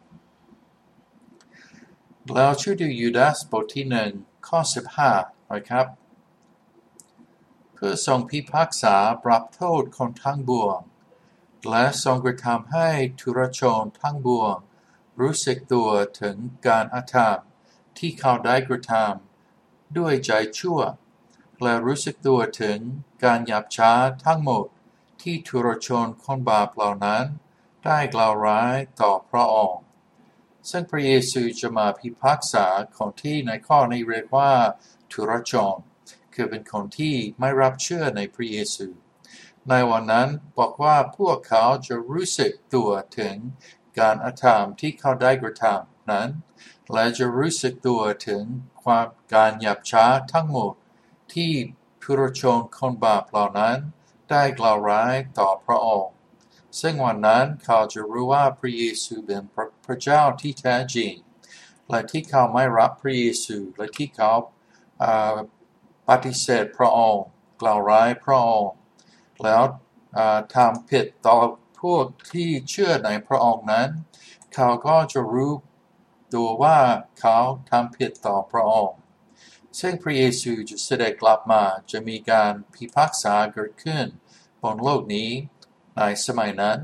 แล้วช่วยดูยูดาสบทที่1ข้อ15นะครับเพื่อทรงพิพากษาปรับโทษคนทั้งปวงและทรงกระทำให้ทุรชนทั้งปวงรู้สึกตัวถึงการอาธรรมที่เขาได้กระทำด้วยใจชั่วและรู้สึกตัวถึงการหยาบช้าทั้งหมดที่ทุรชนคนบาปเหล่านั้นได้กล่าวร้ายต่อพระองค์ซึ่งพระเยซูจะมาพิพากษาคนที่ในข้อนี้เรียกว่าทุรชนคือเป็นคนที่ไม่รับเชื่อในพระเยซูในวันนั้นบอกว่าพวกเขาจะรู้สึกตัวถึงการอาธรรมที่เขาได้กระทำนั้นและจะรู้สึกตัวถึงความการหยาบช้าทั้งหมดที่ทุรชนคนบาปเหล่านั้นได้กล่าวร้ายต่อพระองค์ซึ่งวันนั้นเขาจะรู้ว่าพระเยซูเป็นพระเจ้าที่แท้จริงและที่เขาไม่รับพระเยซูและที่เขาปฏิเสธพระองค์กล่าวร้ายพระองค์แล้วทำผิดต่อพวกที่เชื่อในพระองค์นั้นเขาก็จะรู้ตัวว่าเขาทำผิดต่อพระองค์ซึ่งพระเยซูจะเสด็จกลับมาจะมีการพิพากษาเกิดขึ้นบนโลกนี้ในสมัยนั้น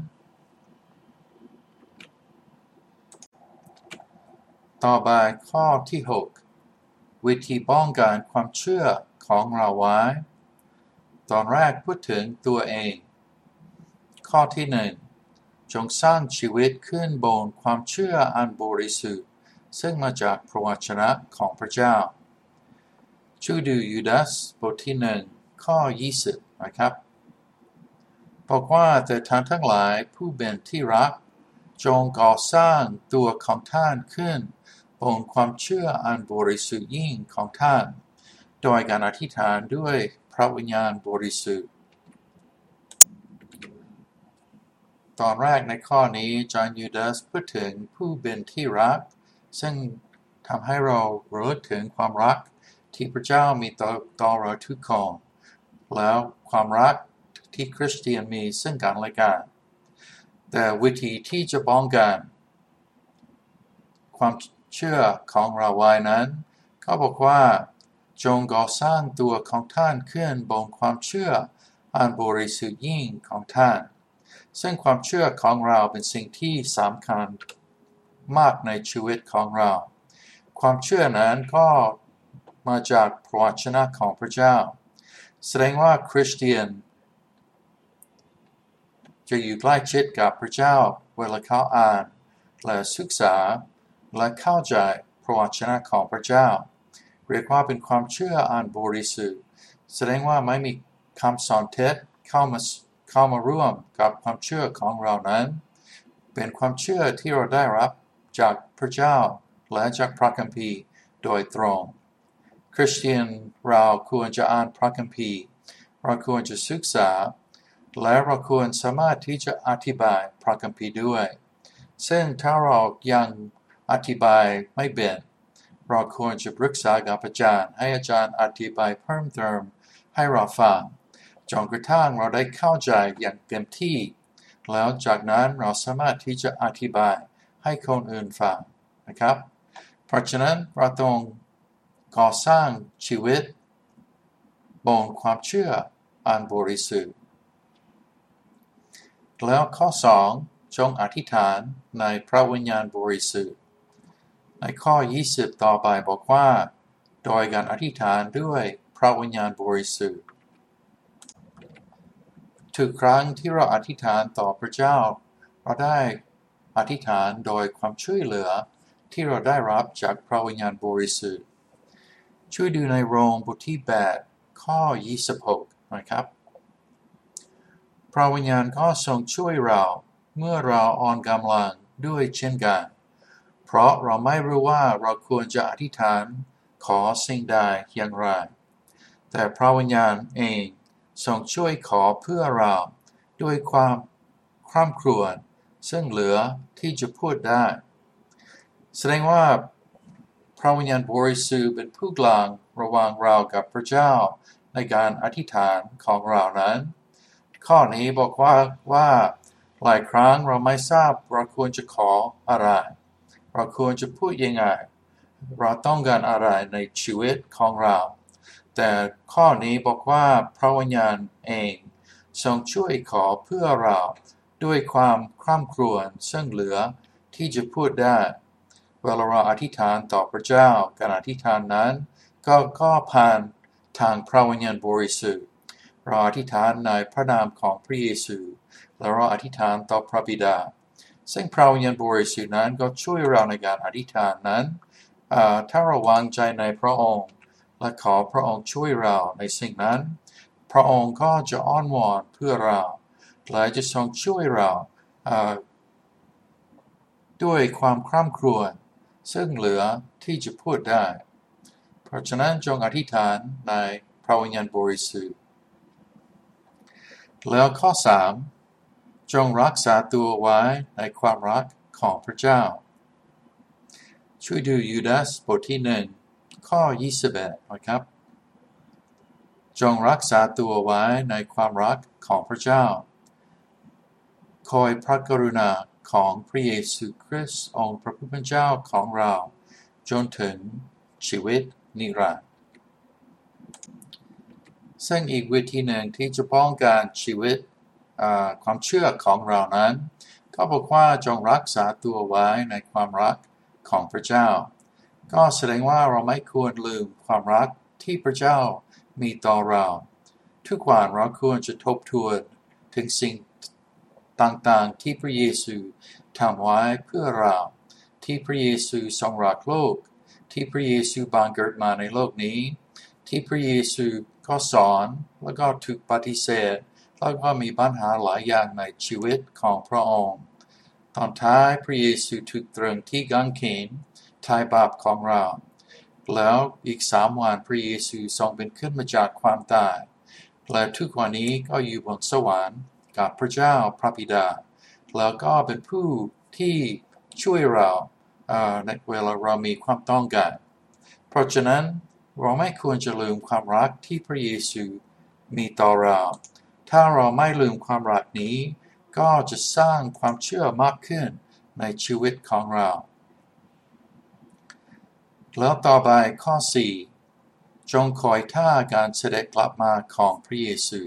ต่อไปข้อที่6วิธีป้องกันความเชื่อของเราไว้ตอนแรกพูดถึงตัวเองข้อที่1จงสร้างชีวิตขึ้นบนความเชื่ออันบริสุทธิ์ซึ่งมาจากพระวจนะของพระเจ้าช่วยดูยูดาสบทที่1ข้อ20นะครับบอกว่าแต่ท่านทั้งหลายผู้เป็นที่รักจงก่อสร้างตัวของท่านขึ้นบนความเชื่ออันบริสุทธิ์ยิ่งของท่านโดยการอธิษฐานด้วยพระวิญญาณบริสุทธิ์ตอนแรกในข้อนี้จอห์นยูดาสพูดถึงผู้เป็นที่รักซึ่งทำให้เรารู้ถึงความรักที่พระเจ้ามีต่อเราทุกคนแล้วความรักที่คริสเตียนมีซึ่งกันและกันแต่วิธีที่จะป้องกันความเชื่อของเราไว้นั้นเขาบอกว่าจงก่อสร้างตัวของท่านขึ้นบนความเชื่ออันบริสุทธิ์ยิ่งของท่านซึ่งความเชื่อของเราเป็นสิ่งที่สำคัญมากในชีวิตของเราความเชื่อนั้นก็มาจากพระวจนะของพระเจ้าแสดงว่าคริสเตียนจะอยู่ใกล้ชิดกับพระเจ้าเวลาเขาอ่านและศึกษาและเข้าใจพระวจนะของพระเจ้าเรียกว่าเป็นความเชื่ออันบริสุทธิ์แสดงว่าไม่มีคำสอนเท็จเข้ามาร่วมกับความเชื่อของเรานั้นเป็นความเชื่อที่เราได้รับจากพระเจ้าและจากพระคัมภีร์โดยตรงคริสเตียนเราควรจะอ่านพระคัมภีร์เราควรจะศึกษาและเราควรสามารถที่จะอธิบายพระคัมภีร์ด้วยซึ่งถ้าเรายังอธิบายไม่เป็นเราควรจะปรึกษากับอาจารย์ให้อาจารย์อธิบายเพิ่มเติมให้เราฟังจนกระทั่งเราได้เข้าใจอย่างเต็มที่แล้วจากนั้นเราสามารถที่จะอธิบายให้คนอื่นฟังนะครับเพราะฉะนั้นเราต้องก่อสร้างชีวิตบนความเชื่ออันบริสุทธิ์แล้วข้อ2จงอธิษฐานในพระวิญญาณบริสุทธิ์ในข้อ20ต่อไปบอกว่าโดยการอธิษฐานด้วยพระวิญญาณบริสุทธิ์ทุกครั้งที่เราอธิษฐานต่อพระเจ้าเราได้อธิษฐานโดยความช่วยเหลือที่เราได้รับจากพระวิญญาณบริสุทธิ์ช่วยดูในโรมบทที่8ข้อ26นะครับพระวิญญาณก็ทรงช่วยเราเมื่อเราอ่อนกำลังด้วยเช่นกันเพราะเราไม่รู้ว่าเราควรจะอธิษฐานขอสิ่งใดอย่างไรแต่พระวิญญาณเองทรงช่วยขอเพื่อเราด้วยความคร่ำครวญซึ่งเหลือที่จะพูดได้แสดงว่าพระวิญญาณบริสุทธิ์เป็นผู้กลางระหว่างเรากับพระเจ้าในการอธิษฐานของเรานั้นข้อนี้บอกว่าหลายครั้งเราไม่ทราบเราควรจะขออะไรเราควรจะพูดยังไงเราต้องการอะไรในชีวิตของเราแต่ข้อนี้บอกว่าพระวิญญาณเองทรงช่วยขอเพื่อเราด้วยความคร่ำครวญซึ่งเหลือที่จะพูดได้เวลาเราอธิษฐานต่อพระเจ้าการอธิษฐานนั้นก็ผ่านทางพระวิญญาณบริสุทธิ์เราอธิษฐานในพระนามของพระเยซูและเราอธิษฐานต่อพระบิดาซึ่งพระวิญญาณบริสุทธิ์นั้นก็ช่วยเราในการอธิษฐานนั้นถ้าเราวางใจในพระองค์และขอพระองค์ช่วยเราในสิ่งนั้นพระองค์ก็จะอ้อนวอนเพื่อเราและจะทรงช่วยเราด้วยความคร่ำครวญซึ่งเหลือที่จะพูดได้เพราะฉะนั้นจงอธิษฐานในพระวิญญาณบริสุทธิ์แล้วข้อ3จงรักษาตัวไว้ในความรักของพระเจ้าช่วยดูยูดาสบทที่1ข้อ21นะครับจงรักษาตัวไว้ในความรักของพระเจ้าคอยพระกรุณาของพระเยซูคริสต์องค์พระผู้เป็นเจ้าของเราจนถึงชีวิตนิรันดร์ซึ่งอีกวิธีหนึ่งที่จะป้องกันชีวิตความเชื่อของเรานั้นก็บอกว่าจงรักษาตัวไว้ในความรักของพระเจ้าก็แสดงว่าเราไม่ควรลืมความรักที่พระเจ้ามีต่อเราทุกวันเราควรจะทบทวนถึงสิ่งต่างๆที่พระเยซูทำไว้เพื่อเราที่พระเยซูทรงรักโลกที่พระเยซูบังเกิดมาในโลกนี้ที่พระเยซูก็สอนแล้วก็ถูกปฏิเสธแล้วก็มีปัญหาหลายอย่างในชีวิตของพระองค์ตอนท้ายพระเยซูถูกตรึงที่กางเขนไถ่บาปของเราแล้วอีก3 วันพระเยซูทรงเป็นขึ้นมาจากความตายและทุกวันนี้ก็อยู่บนสวรรค์กับพระเจ้าพระบิดาแล้วก็เป็นผู้ที่ช่วยเราในเวลาเรามีความต้องการเพราะฉะนั้นเราไม่ควรจะลืมความรักที่พระเยซูมีต่อเราถ้าเราไม่ลืมความรักนี้ก็จะสร้างความเชื่อมากขึ้นในชีวิตของเราแล้วต่อไปข้อ4จงคอยท่าการเสด็จกลับมาของพระเยซู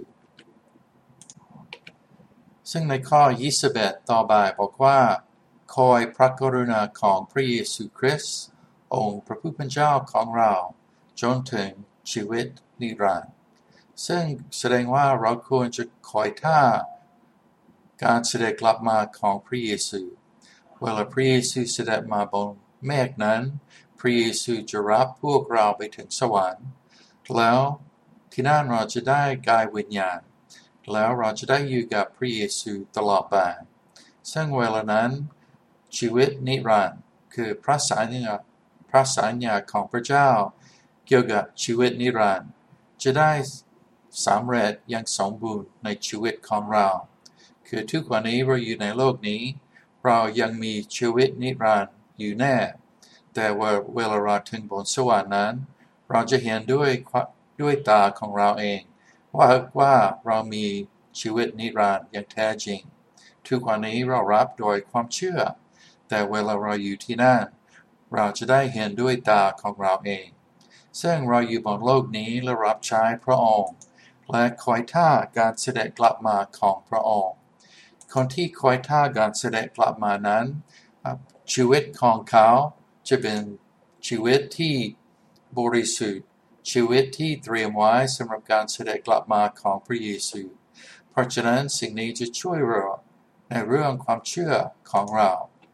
ซึ่งในข้อ21ต่อไปบอกว่าคอยพระกรุณาของพระเยซูคริสต์องค์พระผู้เป็นเจ้าของเราจนถึงชีวิตนิรันดร์ซึ่งแสดงว่าเราควรจะคอยท่าการเสด็จกลับมาของพระเยซูเวลาพระเยซูเสด็จมาบนเมฆนั้นพระเยซูจะรับพวกเราไปถึงสวรรค์แล้วที่นั่นเราจะได้กายวิญญาณแล้วเราจะได้อยู่กับพระเยซูตลอดไปซึ่งเวลานั้นชีวิตนิรันดร์คือพระสัญญาของพระเจ้าเกี่ยวกับชีวิตนิรันดร์จะได้สำเร็จอย่างสมบูรณ์ในชีวิตของเราคือทุกวันนี้เราอยู่ในโลกนี้เรายังมีชีวิตนิรันดร์อยู่แน่แต่ว่าเวลาเราถึงบนสวรรค์นั้นเราจะเห็นด้วยตาของเราเองว่าเรามีชีวิตนิรันดร์อย่างแท้จริงทุกวันนี้เรารับโดยความเชื่อแต่เวลาเราอยู่ที่นั่นเราจะได้เห็นด้วยตาของเราเองซึ่งเราอยู่บนโลกนี้และรับใช้พระองค์และคอยท่าการเสด็จกลับมาของพระองค์คนที่คอยท่าการเสด็จกลับมานั้นชีวิตของเขาจะเป็นชีวิตที่บริสุทธิ์ชีวิตที่เตรียมไว้สำหรับการเสด็จกลับมาของพระเยซูเพราะฉะนั้นสิ่งนี้จะช่วยเราในเรื่องความเชื่อของเรา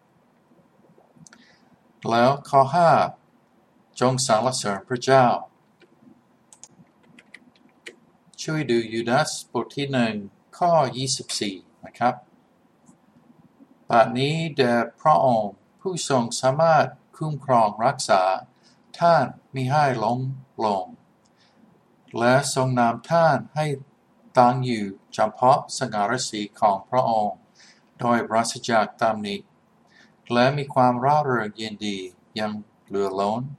แล้วข้อ5จงสรรเสริญพระเจ้าช่วยดูยูดาสบทที่1ข้อ24นะครับบัดนี้แด่พระองค์ผู้ทรงสามารถคุ้มครองรักษาท่านมิให้ล้มลงและทรงนำท่านให้ตั้งอยู่เฉพาะสง่าราศีของพระองค์โดยปราศจากตำหนิและมีความร่าเริงยินดียังเหลือล้น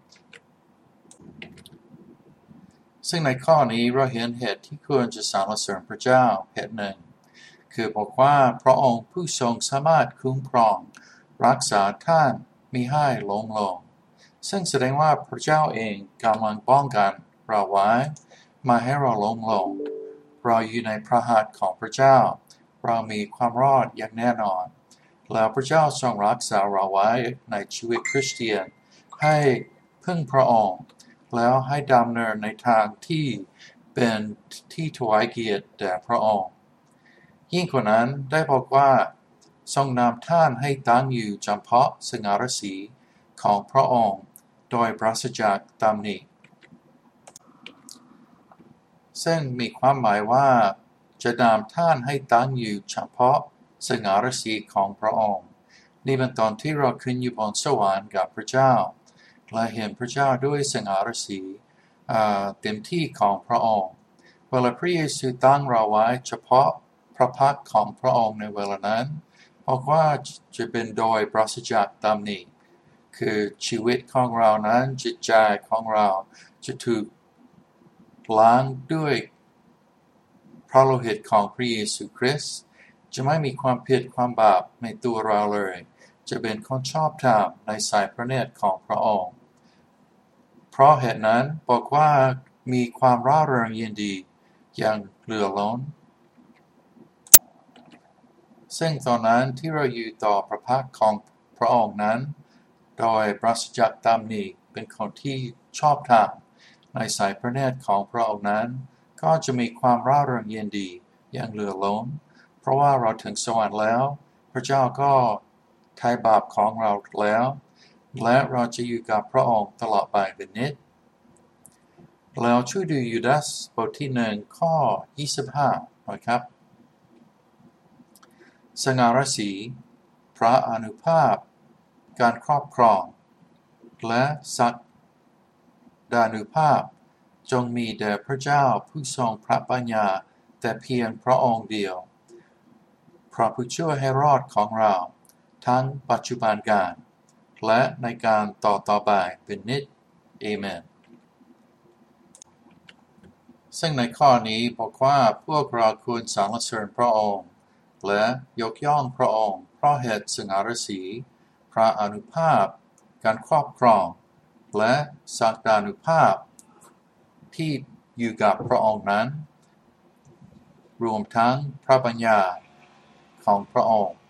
ซึ่งในข้อนี้เราเห็นเหตุที่ควรจะสรรเสริญพระเจ้าเหตุหนึ่งคือบอกว่าพระองค์ผู้ทรงสามารถคุ้มครองรักษาท่านมิให้ล้มลงซึ่งแสดงว่าพระเจ้าเองกำลังป้องกันเราไว้ไม่ให้เราล้มลงเราอยู่ในพระหัตถ์ของพระเจ้าเรามีความรอดอย่างแน่นอนแล้วพระเจ้าทรงรักษาเราไว้ในชีวิตคริสเตียนให้พึ่งพระองค์แล้วให้ดำเนินในทางที่เป็นที่ถวายเกียรติแด่พระองค์ยิ่งกว่านั้นได้บอกว่าทรงนำท่านให้ตั้งอยู่เฉพาะสง่าราศีของพระองค์โดยปราศจากตำหนิซึ่งมีความหมายว่าจะนำท่านให้ตั้งอยู่เฉพาะสง่าราศีของพระองค์นี่เป็นตอนที่เราขึ้นอยู่บนสวรรค์กับพระเจ้าและเห็นพระเจ้าด้วยสง่าราศีเต็มที่ของพระองค์เวลาพระเยซูตั้งเราไว้เฉพาะพระพักตร์ของพระองค์ในเวลานั้นบอกว่าจะเป็นโดยปราศจากตำหนิคือชีวิตของเรานั้นจิตใจของเราจะถูกล้างด้วยพระโลหิตของพระเยซูคริสต์จะไม่มีความผิดความบาปในตัวเราเลยจะเป็นคนชอบธรรมในสายพระเนตรของพระองค์เพราะเหตุนั้นบอกว่ามีความร่าเริงยินดีอย่างเหลือล้นซึ่งตอนนั้นที่เราอยู่ต่อพระพักตร์ของพระองค์นั้นโดยปราศจากตำหนิเป็นคนที่ชอบธรรมในสายพระเนตรของพระองค์นั้นก็จะมีความร่าเริงยินดีอย่างเหลือล้นเพราะว่าเราถึงสวรรค์แล้วพระเจ้าก็ไถ่บาปของเราแล้วและเราจะอยู่กับพระองค์ตลอดไปเป็นนิจแล้วช่วยดูยูดาสบทที่1ข้อ25หน่อยครับสง่าราศีพระอานุภาพการครอบครองและศักดานุภาพจงมีแด่พระเจ้าผู้ทรงพระปัญญาแต่เพียงพระองค์เดียวพระผู้ช่วยให้รอดของเราทั้งปัจจุบันการและในการต่อไปเป็นนิจเอเมนซึ่งในข้อนี้บอกว่าพวกเราควรสรรเสริญพระองค์และยกย่องพระองค์เพราะเหตุสง่าราศีพระอานุภาพการครอบครองและศักดานุภาพที่อยู่กับพระองค์นั้นรวมทั้งพระปัญญาของพระองค์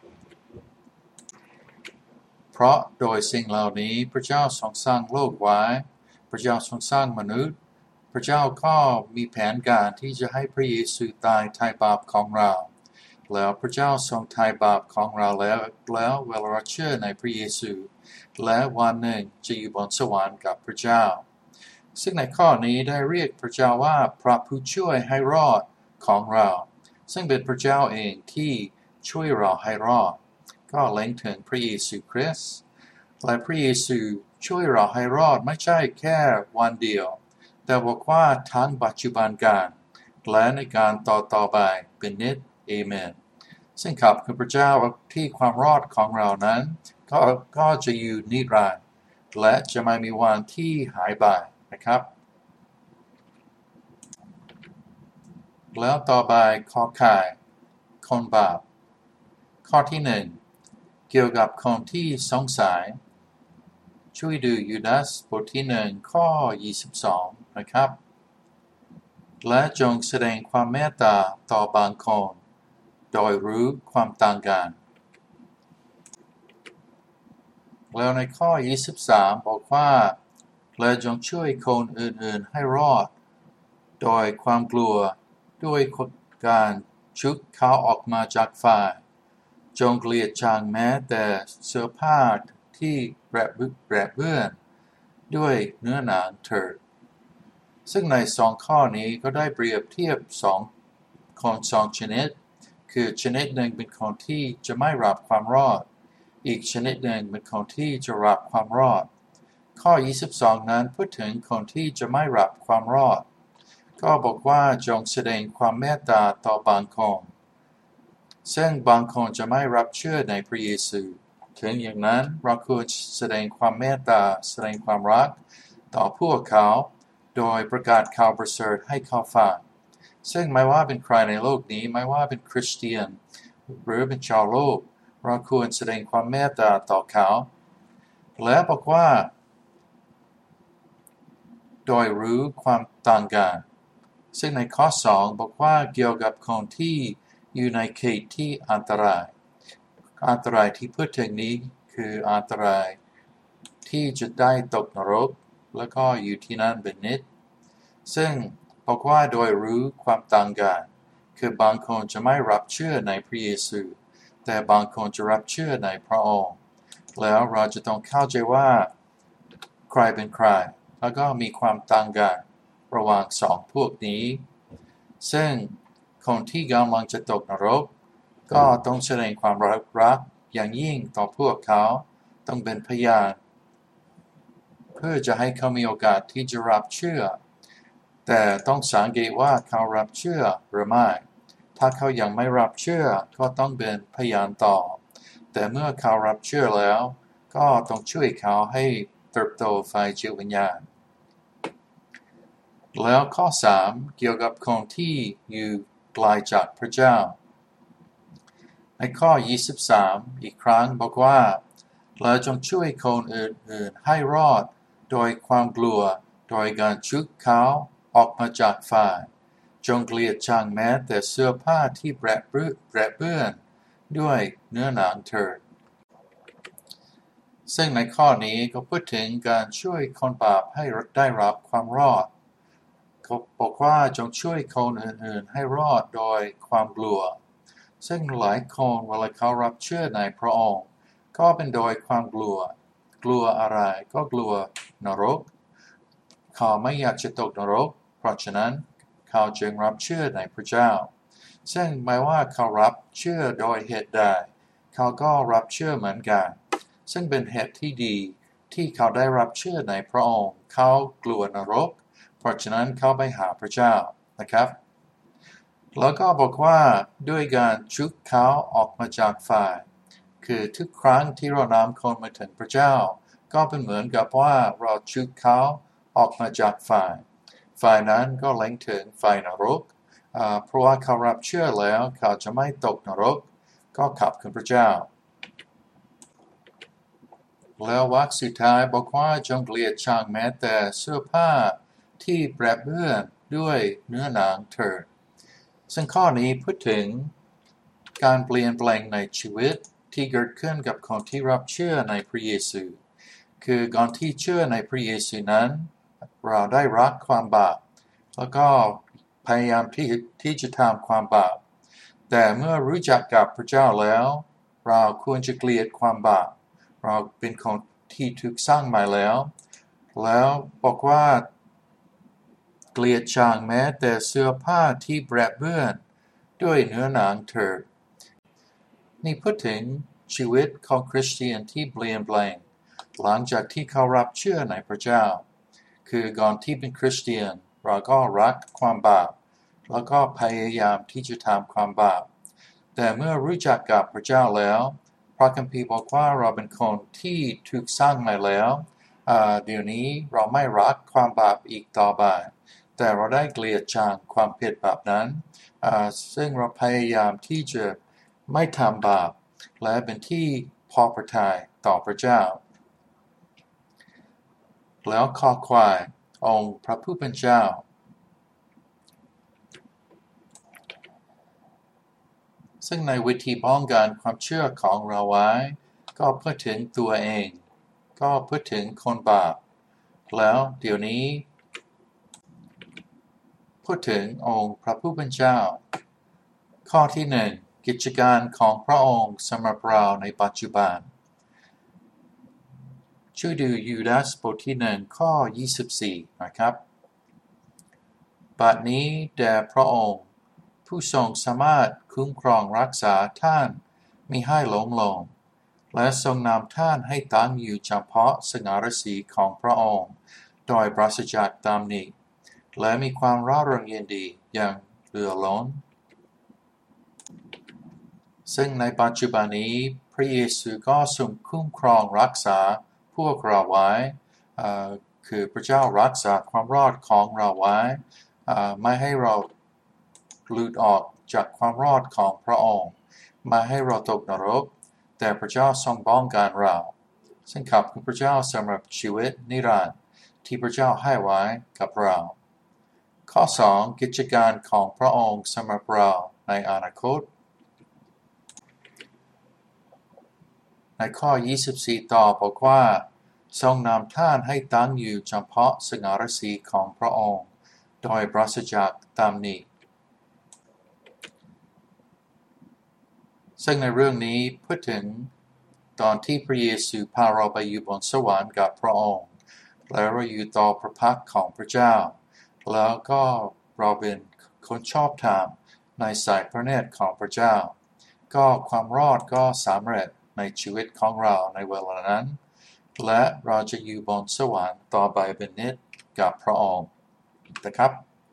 เพราะโดยสิ่งเหล่านี้พระเจ้าทรงสร้างโลกไว้พระเจ้าทรงสร้างมนุษย์พระเจ้าก็มีแผนการที่จะให้พระเยซูตายไถ่บาปของเราแล้วพระเจ้าทรงไถ่บาปของเราแล้วเวลาเราเชื่อในพระเยซูและวันหนึ่งจะอยู่บนสวรรค์กับพระเจ้าซึ่งในข้อนี้ได้เรียกพระเจ้าว่าพระผู้ช่วยให้รอดของเราซึ่งเป็นพระเจ้าเองที่ช่วยเราให้รอดก็เล็งถึงพระเยซูคริสต์และพระเยซูช่วยเราให้รอดไม่ใช่แค่วันเดียวแต่บอกว่าทั้งปัจจุบันการและในการต่อไปเป็นนิจเอเมนซึ่งขอบคุณพระเจ้าที่ความรอดของเรานั้นก็จะอยู่นิรันดร์และจะไม่มีวันที่หายไปนะครับแล้วต่อไปข้อข่ายคนบาปข้อที่1เกี่ยวกับคนที่สงสัยช่วยดูยูดาสบทที่1ข้อ22นะครับและจงแสดงความเมตตาต่อบางคนโดยรู้ความต่างกันแล้วในข้อ23บอกว่าและจงช่วยคนอื่นๆให้รอดโดยความกลัวด้วยการชุบเขาออกมาจากไฟจงเกลียดชังแม้แต่เสื้อผ้าที่แปรเปื้อนด้วยเนื้อหนังเถิดซึ่งใน2ข้อนี้ก็ได้เปรียบเทียบคน2ชนิดคือชนิดหนึ่งเป็นคนที่จะไม่รับความรอดอีกชนิดหนึ่งเป็นคนที่จะรับความรอดข้อ22นั้นพูดถึงคนที่จะไม่รับความรอดก็บอกว่าจงแสดงความเมตตาต่อบางคนซึ่งบางคนจะไม่รับเชื่อในพระเยซูถึงอย่างนั้นเราควรแสดงความเมตตาแสดงความรักต่อพวกเขาโดยประกาศข่าวประเสริฐให้เขาฟังซึ่งไม่ว่าเป็นใครในโลกนี้ไม่ว่าเป็นคริสเตียนหรือเป็นชาวโลกเราควรแสดงความเมตตาต่อเขาและบอกว่าโดยรู้ความต่างกันซึ่งในข้อ2บอกว่าเกี่ยวกับคนที่อยู่ในเขตที่อันตรายที่พูดถึงนี้คืออันตรายที่จะได้ตกนรกแล้วก็อยู่ที่นั่นเป็นนิจซึ่งบอกว่าโดยรู้ความต่างกันคือบางคนจะไม่รับเชื่อในพระเยซูแต่บางคนจะรับเชื่อในพระองค์แล้วเราจะต้องเข้าใจว่าใครเป็นใครแล้วก็มีความต่างกันระหว่าง2พวกนี้ซึ่งคนที่กำลังจะตกนรกก็ต้องแสดงความรักอย่างยิ่งต่อพวกเขาต้องเป็นพยานเพื่อจะให้เขามีโอกาสที่จะรับเชื่อแต่ต้องสังเกตว่าเขารับเชื่อหรือไม่ถ้าเขายังไม่รับเชื่อก็ต้องเป็นพยานต่อแต่เมื่อเขารับเชื่อแล้วก็ต้องช่วยเขาให้เติบโตฝ่ายจิตวิญญาณแล้วข้อ3เกี่ยวกับคนที่อยู่ไกลจากพระเจ้าในข้อ23อีกครั้งบอกว่าและจงช่วยคนอื่นๆให้รอดโดยความกลัวโดยการชุบเขาออกมาจากไฟจงเกลียดชังแม้แต่เสื้อผ้าที่แปรเปื้อนด้วยเนื้อหนังเถิดซึ่งในข้อนี้ก็พูดถึงการช่วยคนบาปให้ได้รับความรอดเขาบอกว่าจงช่วยคนอื่นๆให้รอดโดยความกลัวซึ่งหลายคนเวลาเขารับเชื่อในพระองค์ก็เป็นโดยความกลัวอะไรก็กลัวนรกเขาไม่อยากจะตกนรกเพราะฉะนั้นเขาจึงรับเชื่อในพระเจ้าซึ่งไม่ว่าเขารับเชื่อโดยเหตุใดเขาก็รับเชื่อเหมือนกันซึ่งเป็นเหตุที่ดีที่เขาได้รับเชื่อในพระองค์เขากลัวนรกเพราะฉะนั้นเขาไปหาพระเจ้านะครับแล้วก็บอกว่าด้วยการชุบเขาออกมาจากไฟคือทุกครั้งที่เรานำคนมาถึงพระเจ้าก็เป็นเหมือนกับว่าเราชุบเขาออกมาจากไฟนั้นก็เล็งถึงไฟนรกเพราะว่าเขารับเชื่อแล้วเขาจะไม่ตกนรกก็ขอบคุณพระเจ้าแล้ววรรคสุดท้ายบอกว่าจงเกลียดชังแม้แต่เสื้อผ้าที่แปรเปื้อนด้วยเนื้อหนังเถิดซึ่งข้อนี้พูดถึงการเปลี่ยนแปลงในชีวิตที่เกิดขึ้นกับคนที่รับเชื่อในพระเยซูคือก่อนที่เชื่อในพระเยซูนั้นเราได้รักความบาปแล้วก็พยายามที่จะทำความบาปแต่เมื่อรู้จักกับพระเจ้าแล้วเราควรจะเกลียดความบาปเราเป็นคนที่ถูกสร้างใหม่แล้วบอกว่าเกลียดชังแม้แต่เสื้อผ้าที่แปรเปื้อนด้วยเนื้อหนังเถิดนี่พูดถึงชีวิตของคริสเตียนที่เปลี่ยนแปลงหลังจากที่เขารับเชื่อในพระเจ้าคือก่อนที่เป็นคริสเตียนเราก็รักความบาปแล้วก็พยายามที่จะทำความบาปแต่เมื่อรู้จักกับพระเจ้าแล้วพระคัมภีร์บอกว่าเราเป็นคนที่ถูกสร้างใหม่แล้วเดี๋ยวนี้เราไม่รักความบาปอีกต่อไปแต่เราได้เกลียดชังความผิดบาปนั้นซึ่งเราพยายามที่จะไม่ทำบาปและเป็นที่พอพระทัยต่อพระเจ้าแล้วคอควายองค์พระผู้เป็นเจ้าซึ่งในวิธีป้องกันความเชื่อของเราไว้ก็พูดถึงตัวเองก็พูดถึงคนบาปแล้วเดี๋ยวนี้พูดถึงองค์พระผู้เป็นเจ้าข้อที่หนึ่งกิจการของพระองค์สำหรับเราในปัจจุบันช่วยดูยูดาสบทที่1ข้อ24นะครับบัดนี้แด่พระองค์ผู้ทรงสามารถคุ้มครองรักษาท่านมิให้ล้มลงและทรงนำท่านให้ตั้งอยู่เฉพาะสง่าราศีของพระองค์โดยปราศจากตำหนิและมีความร่าเริงยินดีอย่างเหลือล้นซึ่งในปัจจุบันนี้พระเยซูก็ทรงคุ้มครองรักษาพวกเราไว้คือพระเจ้ารักษาความรอดของเราไว้ไม่ให้เราหลุดออกจากความรอดของพระองค์ไม่ให้เราตกนรกแต่พระเจ้าทรงป้องกันเราซึ่งขอบคุณพระเจ้าสำหรับชีวิตนิรันดร์ที่พระเจ้าให้ไว้กับเราข้อ2กิจการของพระองค์สำหรับเราในอนาคตในข้อ24ต่อบอกว่าทรงนำท่านให้ตั้งอยู่เฉพาะสง่าราศีของพระองค์โดยปราศจากตำหนิซึ่งในเรื่องนี้พูดถึงตอนที่พระเยซูพาเราไปอยู่บนสวรรค์กับพระองค์และเราอยู่ต่อพระพักของพระเจ้าแล้วก็เราเป็นคนชอบธรรมในสายพระเนตรของพระเจ้าก็ความรอดก็สำเร็จในชีวิตของเราในเวลานั้นและเราจะอยู่บนสวรรค์ต่อไปเป็นนิจกับพระองค์นะครับ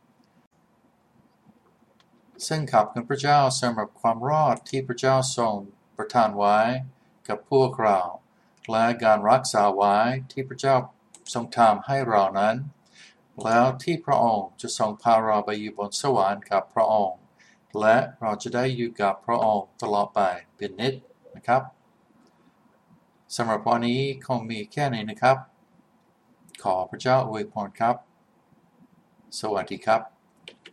ซึ่งขอบคุณพระเจ้าสำหรับความรอดที่พระเจ้าทรงประทานไว้กับพวกเราและการรักษาไว้ที่พระเจ้าทรงทำให้เรานั้นแล้วที่พระองค์จะทรงพาเราไปอยู่บนสวรรค์กับพระองค์และเราจะได้อยู่กับพระองค์ตลอดไปเป็นนิจนะครับสำหรับวันนี้คงมีแค่นี้นะครับขอพระเจ้าอวยพรครับสวัสดีครับ